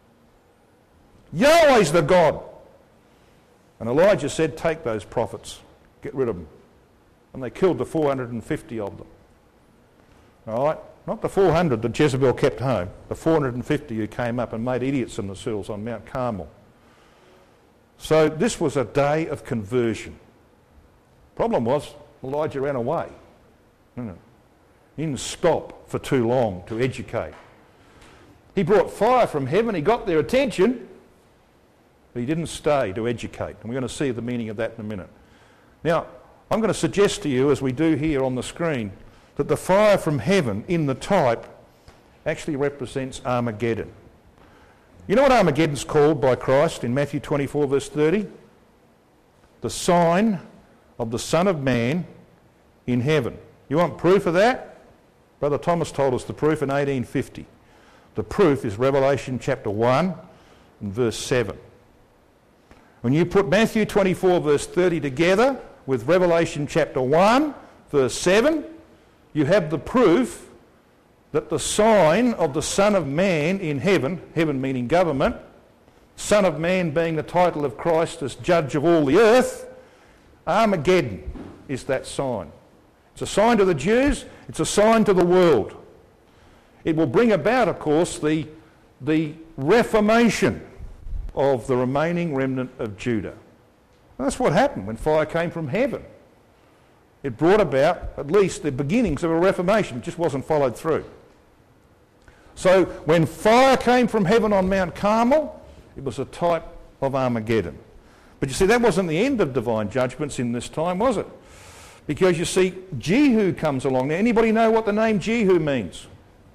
Yahweh's the God. And Elijah said, take those prophets, get rid of them. And they killed the four hundred fifty of them. All right? Not the four hundred that Jezebel kept home, the four hundred fifty who came up and made idiots of themselves on Mount Carmel. So this was a day of conversion. Problem was, Elijah ran away. He didn't stop for too long to educate. He brought fire from heaven, he got their attention, but he didn't stay to educate. And we're going to see the meaning of that in a minute. Now, I'm going to suggest to you, as we do here on the screen, that the fire from heaven in the type actually represents Armageddon. You know what Armageddon's called by Christ in Matthew twenty-four verse thirty? The sign of the Son of Man in heaven. You want proof of that? Brother Thomas told us the proof in eighteen fifty. The proof is Revelation chapter one and verse seven. When you put Matthew twenty-four verse thirty together with Revelation chapter one verse seven, you have the proof that the sign of the Son of Man in heaven, heaven meaning government, Son of Man being the title of Christ as judge of all the earth, Armageddon is that sign. It's a sign to the Jews, it's a sign to the world. It will bring about, of course, the, the reformation of the remaining remnant of Judah. And that's what happened when fire came from heaven. It brought about at least the beginnings of a reformation. It just wasn't followed through. So when fire came from heaven on Mount Carmel, it was a type of Armageddon. But you see, that wasn't the end of divine judgments in this time, was it? Because you see, Jehu comes along. Now, anybody know what the name Jehu means?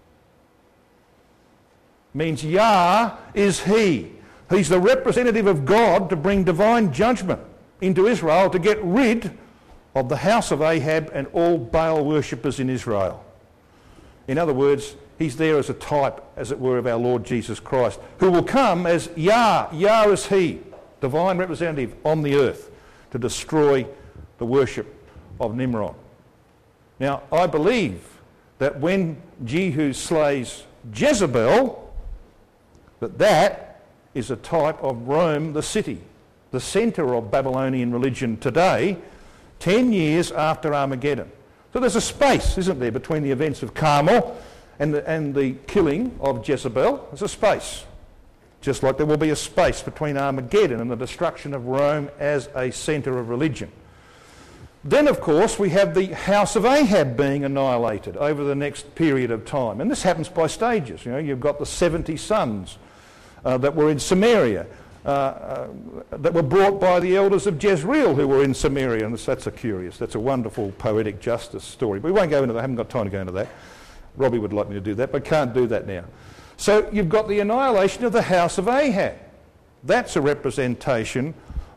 It means Yah is he. He's the representative of God to bring divine judgment into Israel to get rid of the house of Ahab and all Baal worshippers in Israel. In other words, he's there as a type, as it were, of our Lord Jesus Christ, who will come as Yah, Yah is he, divine representative on the earth to destroy the worship of Nimrod. Now, I believe that when Jehu slays Jezebel, that that is a type of Rome, the city, the centre of Babylonian religion today, ten years after Armageddon. So there's a space, isn't there, between the events of Carmel and the, and the killing of Jezebel. There's a space. Just like there will be a space between Armageddon and the destruction of Rome as a centre of religion. Then, of course, we have the house of Ahab being annihilated over the next period of time. And this happens by stages. You know, you've got the seventy sons uh, that were in Samaria, uh, uh, that were brought by the elders of Jezreel who were in Samaria. And that's a curious, that's a wonderful poetic justice story. But we won't go into that. I haven't got time to go into that. Robbie would like me to do that, but can't do that now. So you've got the annihilation of the house of Ahab. That's a representation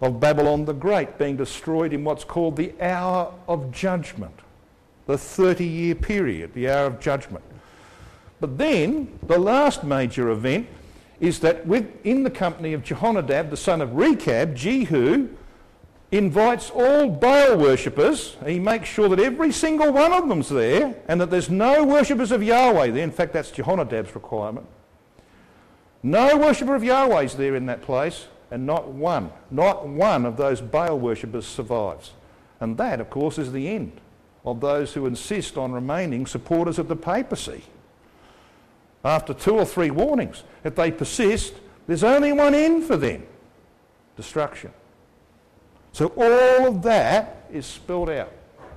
of Babylon the Great being destroyed in what's called the hour of judgment, the thirty-year period, the hour of judgment. But then the last major event is that within the company of Jehonadab, the son of Rechab, Jehu invites all Baal worshippers. He makes sure that every single one of them's there and that there's no worshippers of Yahweh there. In fact, that's Jehonadab's requirement. No worshipper of Yahweh's there in that place, and not one, not one of those Baal worshippers survives. And that, of course, is the end of those who insist on remaining supporters of the papacy. After two or three warnings, if they persist, there's only one end for them: destruction. So all of that is spelled out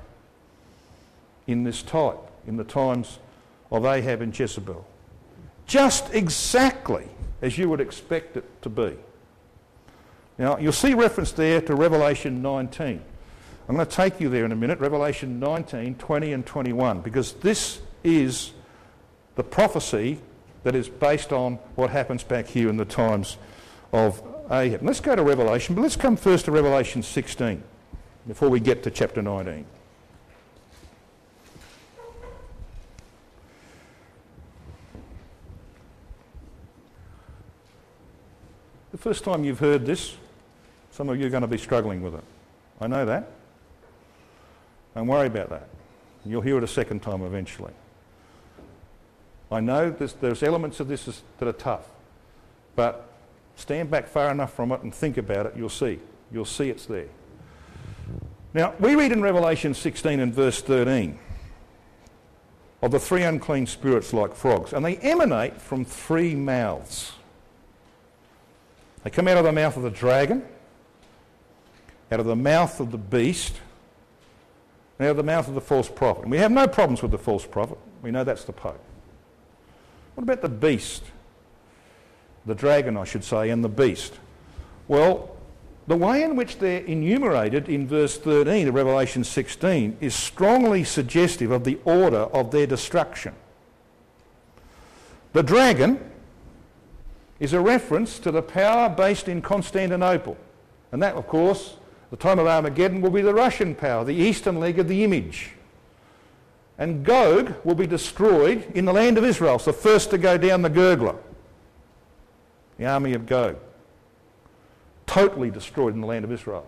in this type, in the times of Ahab and Jezebel. Just exactly as you would expect it to be. Now, you'll see reference there to Revelation nineteen. I'm going to take you there in a minute, Revelation nineteen, twenty and twenty-one, because this is the prophecy that is based on what happens back here in the times of Ahab. Let's go to Revelation, but let's come first to Revelation sixteen before we get to chapter nineteen. The first time you've heard this, some of you are going to be struggling with it. I know that. Don't worry about that. You'll hear it a second time eventually. I know there's, there's elements of this is, that are tough, but stand back far enough from it and think about it, you'll see. You'll see it's there. Now, we read in Revelation sixteen and verse thirteen of the three unclean spirits like frogs, and they emanate from three mouths. They come out of the mouth of the dragon, out of the mouth of the beast, and out of the mouth of the false prophet. And we have no problems with the false prophet. We know that's the Pope. What about the beast? The dragon, I should say, and the beast. Well, the way in which they're enumerated in verse thirteen of Revelation sixteen is strongly suggestive of the order of their destruction. The dragon is a reference to the power based in Constantinople. And that, of course, the time of Armageddon will be the Russian power, the eastern leg of the image. And Gog will be destroyed in the land of Israel. It's the first to go down the gurgler. The army of Gog. Totally destroyed in the land of Israel.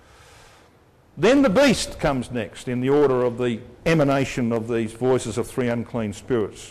Then the beast comes next in the order of the emanation of these voices of three unclean spirits.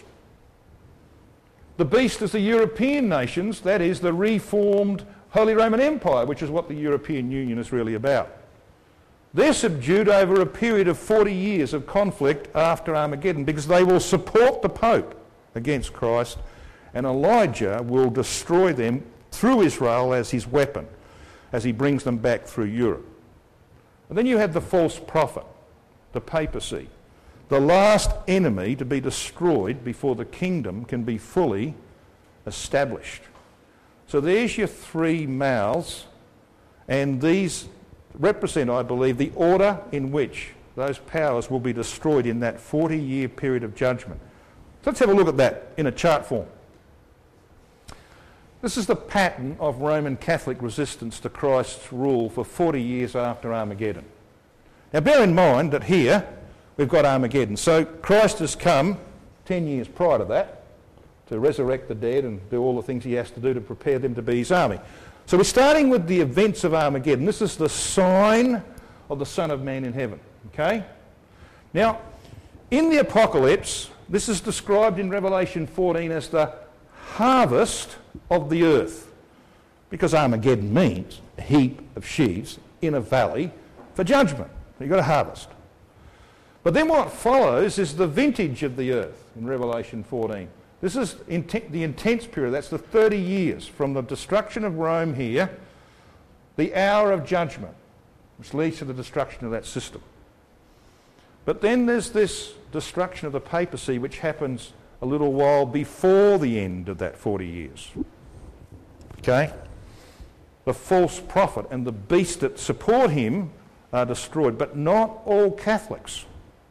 The beast is the European nations, that is the reformed Holy Roman Empire, which is what the European Union is really about. They're subdued over a period of forty years of conflict after Armageddon because they will support the Pope against Christ, and Elijah will destroy them through Israel as his weapon, as he brings them back through Europe. And then you have the false prophet, the papacy, the last enemy to be destroyed before the kingdom can be fully established. So there's your three mouths, and these represent, I believe, the order in which those powers will be destroyed in that forty-year period of judgment. So let's have a look at that in a chart form. This is the pattern of Roman Catholic resistance to Christ's rule for forty years after Armageddon. Now bear in mind that here we've got Armageddon. So Christ has come ten years prior to that to resurrect the dead and do all the things he has to do to prepare them to be his army. So we're starting with the events of Armageddon. This is the sign of the Son of Man in heaven. Okay? Now, in the Apocalypse, this is described in Revelation fourteen as the harvest of the earth, because Armageddon means a heap of sheaves in a valley for judgment. You've got a harvest. But then what follows is the vintage of the earth in Revelation fourteen. This is inten- the intense period. That's the thirty years from the destruction of Rome here, the hour of judgment, which leads to the destruction of that system. But then there's this destruction of the papacy, which happens a little while before the end of that forty years. Okay? The false prophet and the beast that support him are destroyed, but not all Catholics.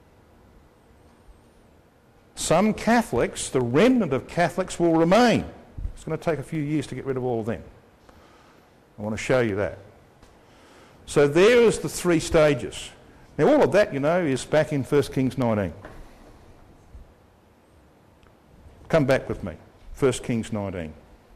Some Catholics, the remnant of Catholics, will remain. It's going to take a few years to get rid of all of them. I want to show you that. So there is the three stages. Now all of that, you know, is back in First Kings nineteen. Come back with me. First Kings nineteen.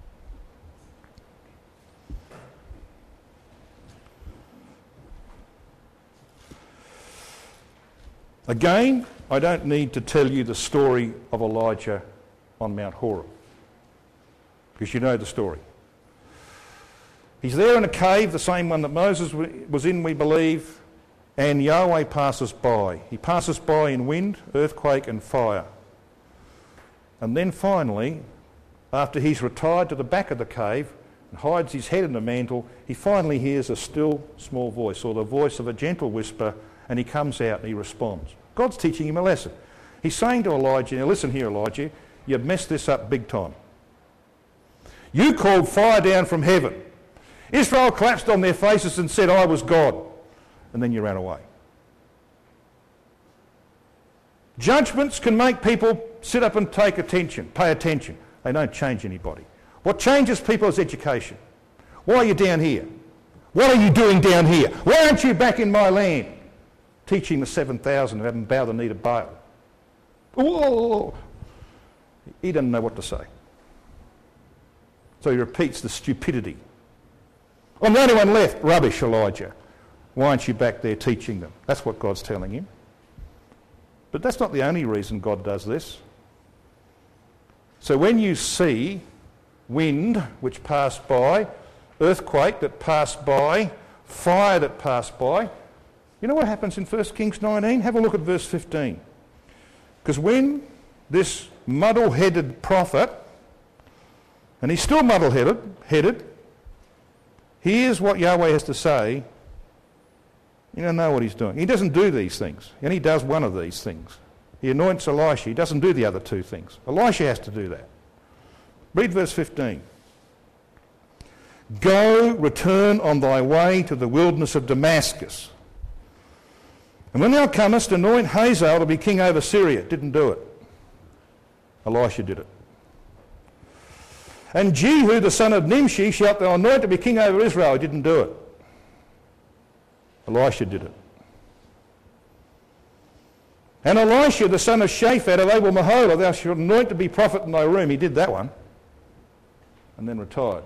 Again, I don't need to tell you the story of Elijah on Mount Horeb, because you know the story. He's there in a cave, the same one that Moses was in, we believe, and Yahweh passes by. He passes by in wind, earthquake and fire. And then finally, after he's retired to the back of the cave and hides his head in the mantle, he finally hears a still small voice, or the voice of a gentle whisper, and he comes out and he responds. God's teaching him a lesson. He's saying to Elijah, now listen here, Elijah, you've messed this up big time. You called fire down from heaven. Israel collapsed on their faces and said, I was God. And then you ran away. Judgments can make people sit up and take attention, pay attention. They don't change anybody. What changes people is education. Why are you down here? What are you doing down here? Why aren't you back in my land? Teaching the seven thousand who haven't bowed the knee to Baal. Ooh. He doesn't know what to say. So he repeats the stupidity. I'm the only one left. Rubbish, Elijah. Why aren't you back there teaching them? That's what God's telling him. But that's not the only reason God does this. So when you see wind which passed by, earthquake that passed by, fire that passed by, you know what happens in First Kings nineteen? Have a look at verse fifteen. Because when this muddle-headed prophet, and he's still muddle-headed, headed, hears what Yahweh has to say, you don't know what he's doing. He doesn't do these things, and he does one of these things. He anoints Elisha. He doesn't do the other two things. Elisha has to do that. Read verse fifteen. Go, return on thy way to the wilderness of Damascus. And when thou comest, anoint Hazael to be king over Syria. Didn't do it. Elisha did it. And Jehu, the son of Nimshi, shalt thou anoint to be king over Israel. He didn't do it. Elisha did it. And Elisha, the son of Shaphat of Abel Meholah, thou shalt anoint to be prophet in thy room. He did that one. And then retired.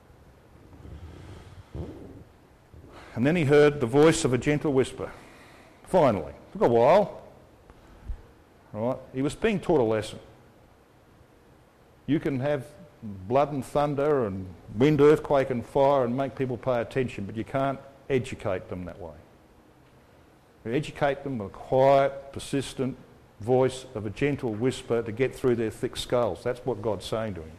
And then he heard the voice of a gentle whisper. Finally. Took a while. Right? He was being taught a lesson. You can have blood and thunder and wind, earthquake and fire and make people pay attention, but you can't educate them that way. You educate them with a quiet, persistent voice of a gentle whisper to get through their thick skulls. That's what God's saying to him.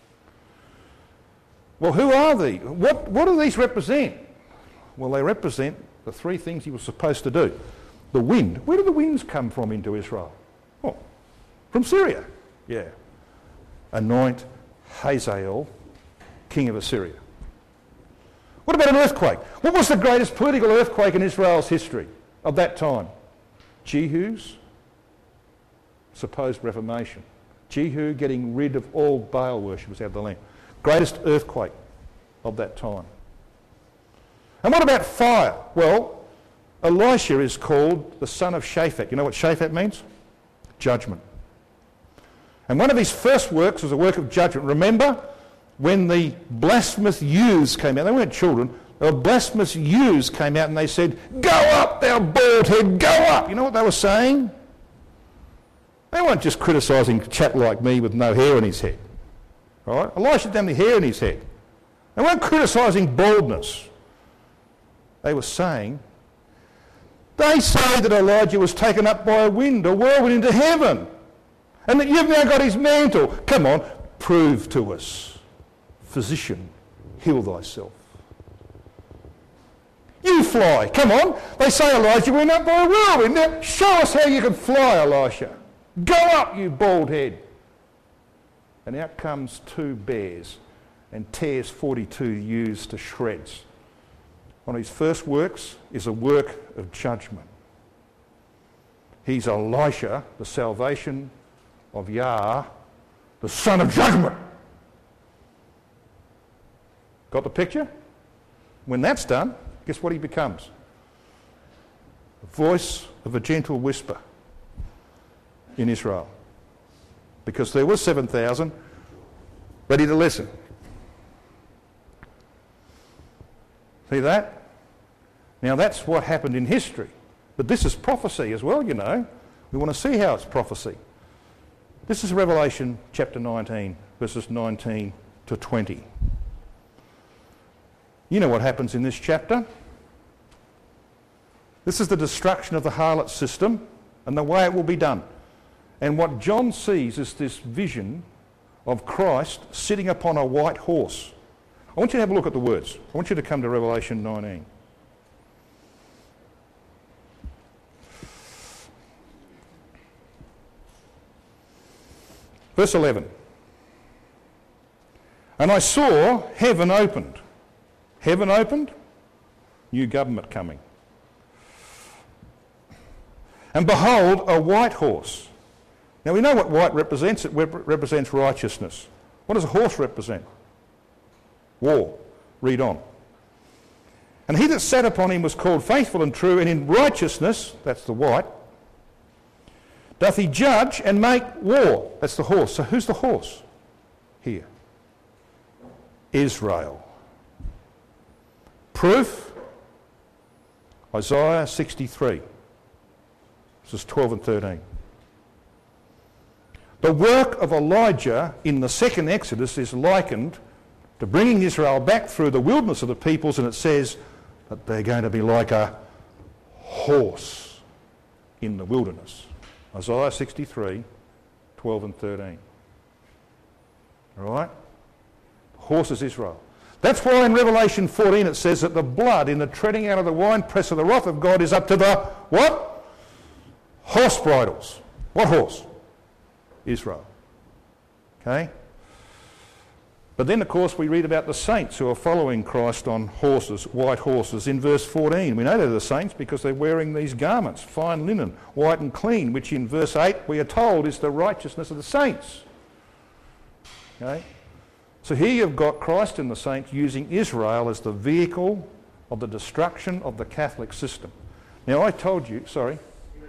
Well, who are these? What, what do these represent? Well, they represent the three things he was supposed to do. The wind. Where do the winds come from into Israel? Oh, from Syria. Yeah. Anoint Hazael, king of Assyria. What about an earthquake? What was the greatest political earthquake in Israel's history of that time? Jehu's supposed reformation. Jehu getting rid of all Baal worshippers out of the land. Greatest earthquake of that time. And what about fire? Well, Elisha is called the son of Shaphat. You know what Shaphat means? Judgment. And one of his first works was a work of judgment. Remember when the blasphemous youths came out? They weren't children. The blasphemous youths came out and they said, "Go up, thou bald head, go up." You know what they were saying? They weren't just criticising a chap like me with no hair in his head. Right? Elisha didn't have any hair in his head. They weren't criticising baldness. They were saying, they say that Elijah was taken up by a wind, a whirlwind into heaven, and that you've now got his mantle. Come on, prove to us. Physician, heal thyself. You fly, come on. They say Elijah went up by a whirlwind. Now show us how you can fly, Elisha. Go up, you bald head. And out comes two bears and tears forty-two youths to shreds. One of his first works is a work of judgment. He's Elisha, the salvation of Yah, the son of judgment. Got the picture? When that's done, Guess what he becomes? The voice of a gentle whisper in Israel. Because there were seven thousand ready to listen. See that? Now that's what happened in history. But this is prophecy as well, you know. We want to see how it's prophecy. This is Revelation chapter nineteen, verses nineteen to twenty. You know what happens in this chapter. This is the destruction of the harlot system and the way it will be done. And what John sees is this vision of Christ sitting upon a white horse. I want you to have a look at the words. I want you to come to Revelation nineteen. Verse eleven. And I saw heaven opened. Heaven opened, new government coming. And behold, a white horse. Now we know what white represents. It rep- represents righteousness. What does a horse represent? War. Read on. And he that sat upon him was called Faithful and True, and in righteousness, that's the white, doth he judge and make war. That's the horse. So who's the horse here? Israel. Proof, Isaiah sixty-three, verses twelve and thirteen. The work of Elijah in the second Exodus is likened to bringing Israel back through the wilderness of the peoples, and it says that they're going to be like a horse in the wilderness. Isaiah sixty-three, twelve and thirteen. All right? Horse is Israel. That's why in Revelation fourteen it says that the blood in the treading out of the winepress of the wrath of God is up to the, what? Horse bridles. What horse? Israel. Okay? But then, of course, we read about the saints who are following Christ on horses, white horses, in verse fourteen. We know they're the saints because they're wearing these garments, fine linen, white and clean, which in verse eight we are told is the righteousness of the saints. Okay? So here you've got Christ and the saints using Israel as the vehicle of the destruction of the Catholic system. Now I told you, sorry.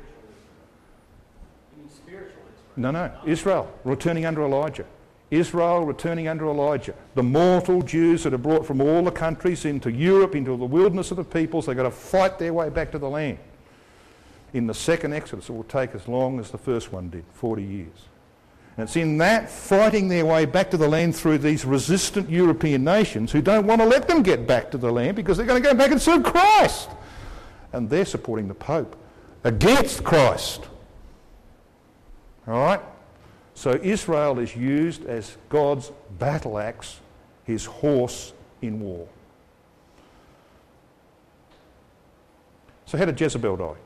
No, no, Israel returning under Elijah. Israel returning under Elijah. The mortal Jews that are brought from all the countries into Europe, into the wilderness of the peoples, they've got to fight their way back to the land. In the second Exodus, it will take as long as the first one did, forty years. And it's in that fighting their way back to the land through these resistant European nations who don't want to let them get back to the land because they're going to go back and serve Christ. And they're supporting the Pope against Christ. All right? So Israel is used as God's battle axe, his horse in war. So how did Jezebel die?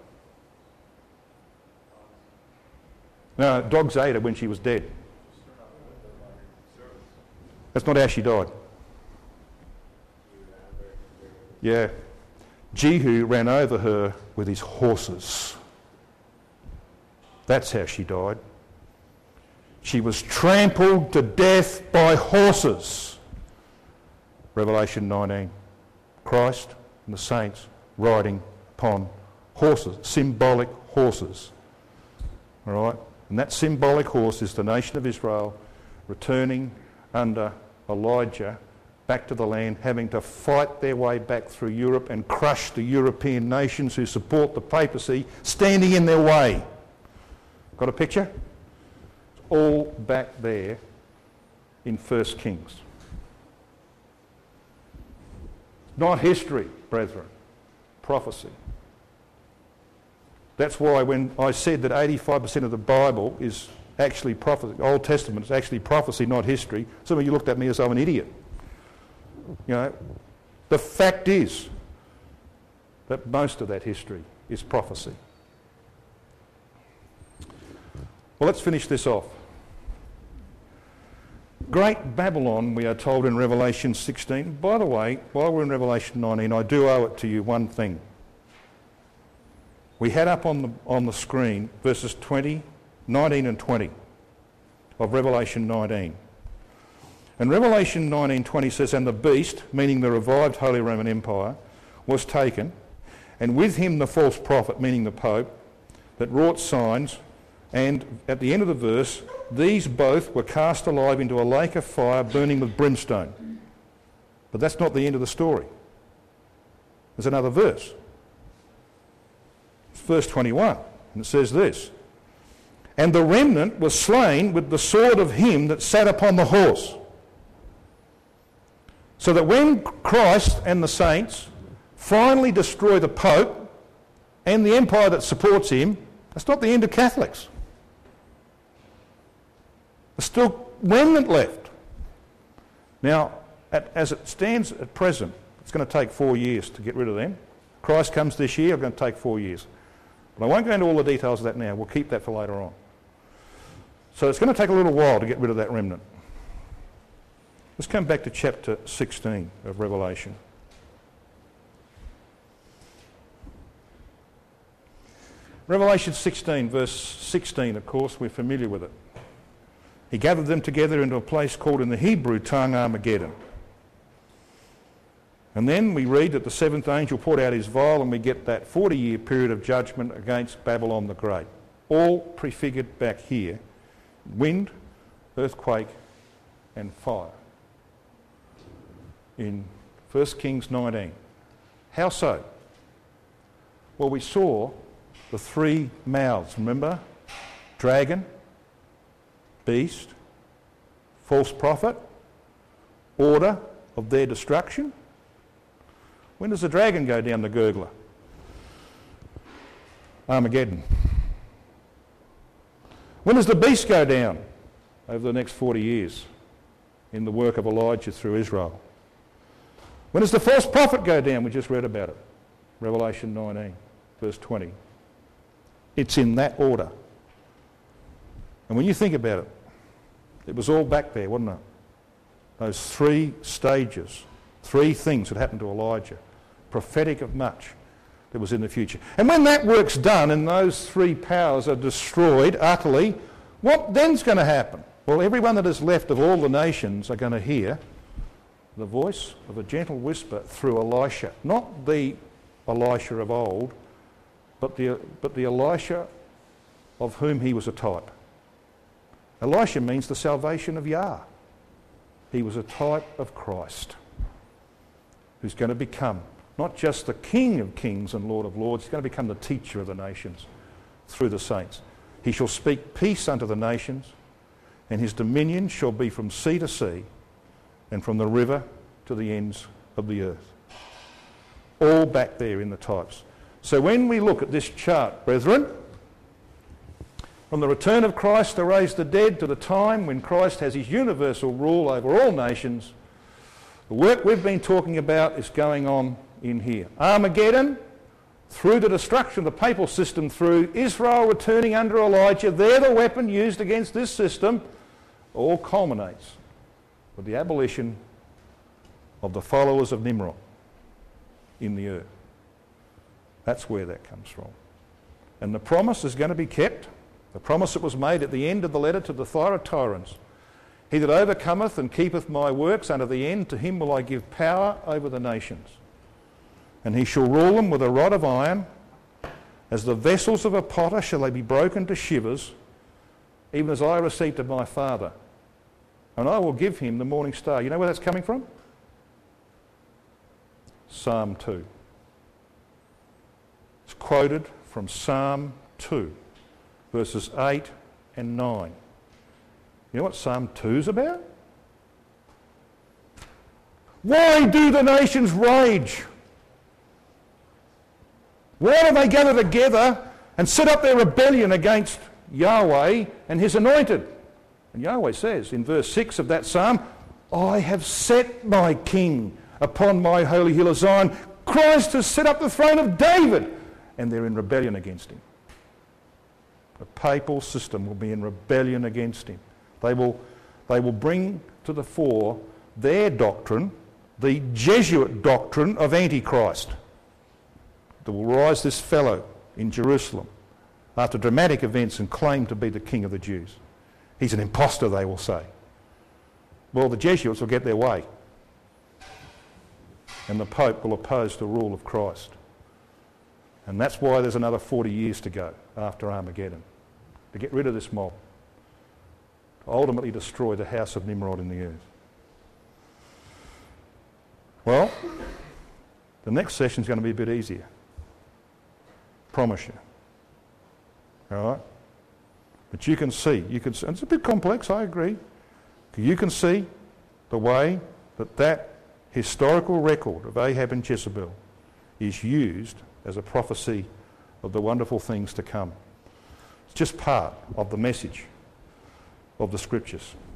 No, dogs ate her when she was dead. That's not how she died. Yeah. Jehu ran over her with his horses. That's how she died. She was trampled to death by horses. Revelation nineteen. Christ and the saints riding upon horses, symbolic horses. All right? And that symbolic horse is the nation of Israel returning under Elijah back to the land, having to fight their way back through Europe and crush the European nations who support the papacy, standing in their way. Got a picture? It's all back there in First Kings. Not history, brethren. Prophecy. That's why when I said that eighty-five percent of the Bible is actually prophecy, Old Testament is actually prophecy, not history, some of you looked at me as I'm an idiot. You know, the fact is that most of that history is prophecy. Well, let's finish this off. Great Babylon, we are told in Revelation sixteen. By the way, while we're in Revelation nineteen, I do owe it to you one thing. We had up on the, on the screen verses twenty, nineteen and twenty of Revelation nineteen. And Revelation nineteen twenty says, and the beast, meaning the revived Holy Roman Empire, was taken, and with him the false prophet, meaning the Pope, that wrought signs, and at the end of the verse, these both were cast alive into a lake of fire burning with brimstone. But that's not the end of the story. There's another verse. It's verse twenty-one, and it says this: and the remnant was slain with the sword of him that sat upon the horse. So that when Christ and the saints finally destroy the Pope and the empire that supports him, that's not the end of Catholics. There's still remnant left. Now, at, as it stands at present, it's going to take four years to get rid of them. Christ comes this year, it's going to take four years. But I won't go into all the details of that now. We'll keep that for later on. So it's going to take a little while to get rid of that remnant. Let's come back to chapter sixteen of Revelation. Revelation sixteen, verse sixteen, of course, we're familiar with it. He gathered them together into a place called in the Hebrew tongue Armageddon. And then we read that the seventh angel poured out his vial, and we get that forty-year period of judgment against Babylon the Great. All prefigured back here. Wind, earthquake and fire. In First Kings nineteen. How so? Well, we saw the three mouths, remember? Dragon, beast, false prophet, order of their destruction. When does the dragon go down the gurgler? Armageddon. When does the beast go down? Over the next forty years in the work of Elijah through Israel. When does the false prophet go down? We just read about it. Revelation nineteen, verse twenty. It's in that order. And when you think about it, it was all back there, wasn't it? Those three stages, three things that happened to Elijah, prophetic of much that was in the future. And when that work's done and those three powers are destroyed utterly, what then's going to happen? Well, everyone that is left of all the nations are going to hear the voice of a gentle whisper through Elisha. Not the Elisha of old, but the, but the Elisha of whom he was a type. Elisha means the salvation of Yah. He was a type of Christ, who's going to become not just the King of kings and Lord of lords, he's going to become the teacher of the nations through the saints. He shall speak peace unto the nations, and his dominion shall be from sea to sea, and from the river to the ends of the earth. All back there in the types. So when we look at this chart, brethren, from the return of Christ to raise the dead to the time when Christ has his universal rule over all nations, the work we've been talking about is going on in here. Armageddon, through the destruction of the papal system, through Israel returning under Elijah, they're the weapon used against this system, all culminates with the abolition of the followers of Nimrod in the earth. That's where that comes from. And the promise is going to be kept. The promise that was made at the end of the letter to the Thyatiras. He that overcometh and keepeth my works unto the end, to him will I give power over the nations. And he shall rule them with a rod of iron. As the vessels of a potter shall they be broken to shivers, even as I received of my Father. And I will give him the morning star. You know where that's coming from? Psalm two. It's quoted from Psalm two, verses eight and nine. You know what Psalm two is about? Why do the nations rage? Why do they gather together and set up their rebellion against Yahweh and his anointed? And Yahweh says in verse six of that psalm, I have set my king upon my holy hill of Zion. Christ has set up the throne of David. And they're in rebellion against him. The papal system will be in rebellion against him. They will, they will bring to the fore their doctrine, the Jesuit doctrine of Antichrist. There will rise this fellow in Jerusalem after dramatic events and claim to be the king of the Jews. He's an impostor, they will say. Well, the Jesuits will get their way. and the Pope will oppose the rule of Christ. And that's why there's another forty years to go after Armageddon, to get rid of this mob, to ultimately destroy the house of Nimrod in the earth. Well, the next session's going to be a bit easier. Promise you. All right? But you can see, you can see, and it's a bit complex, I agree. You can see the way that that historical record of Ahab and Jezebel is used as a prophecy of the wonderful things to come. It's just part of the message of the Scriptures.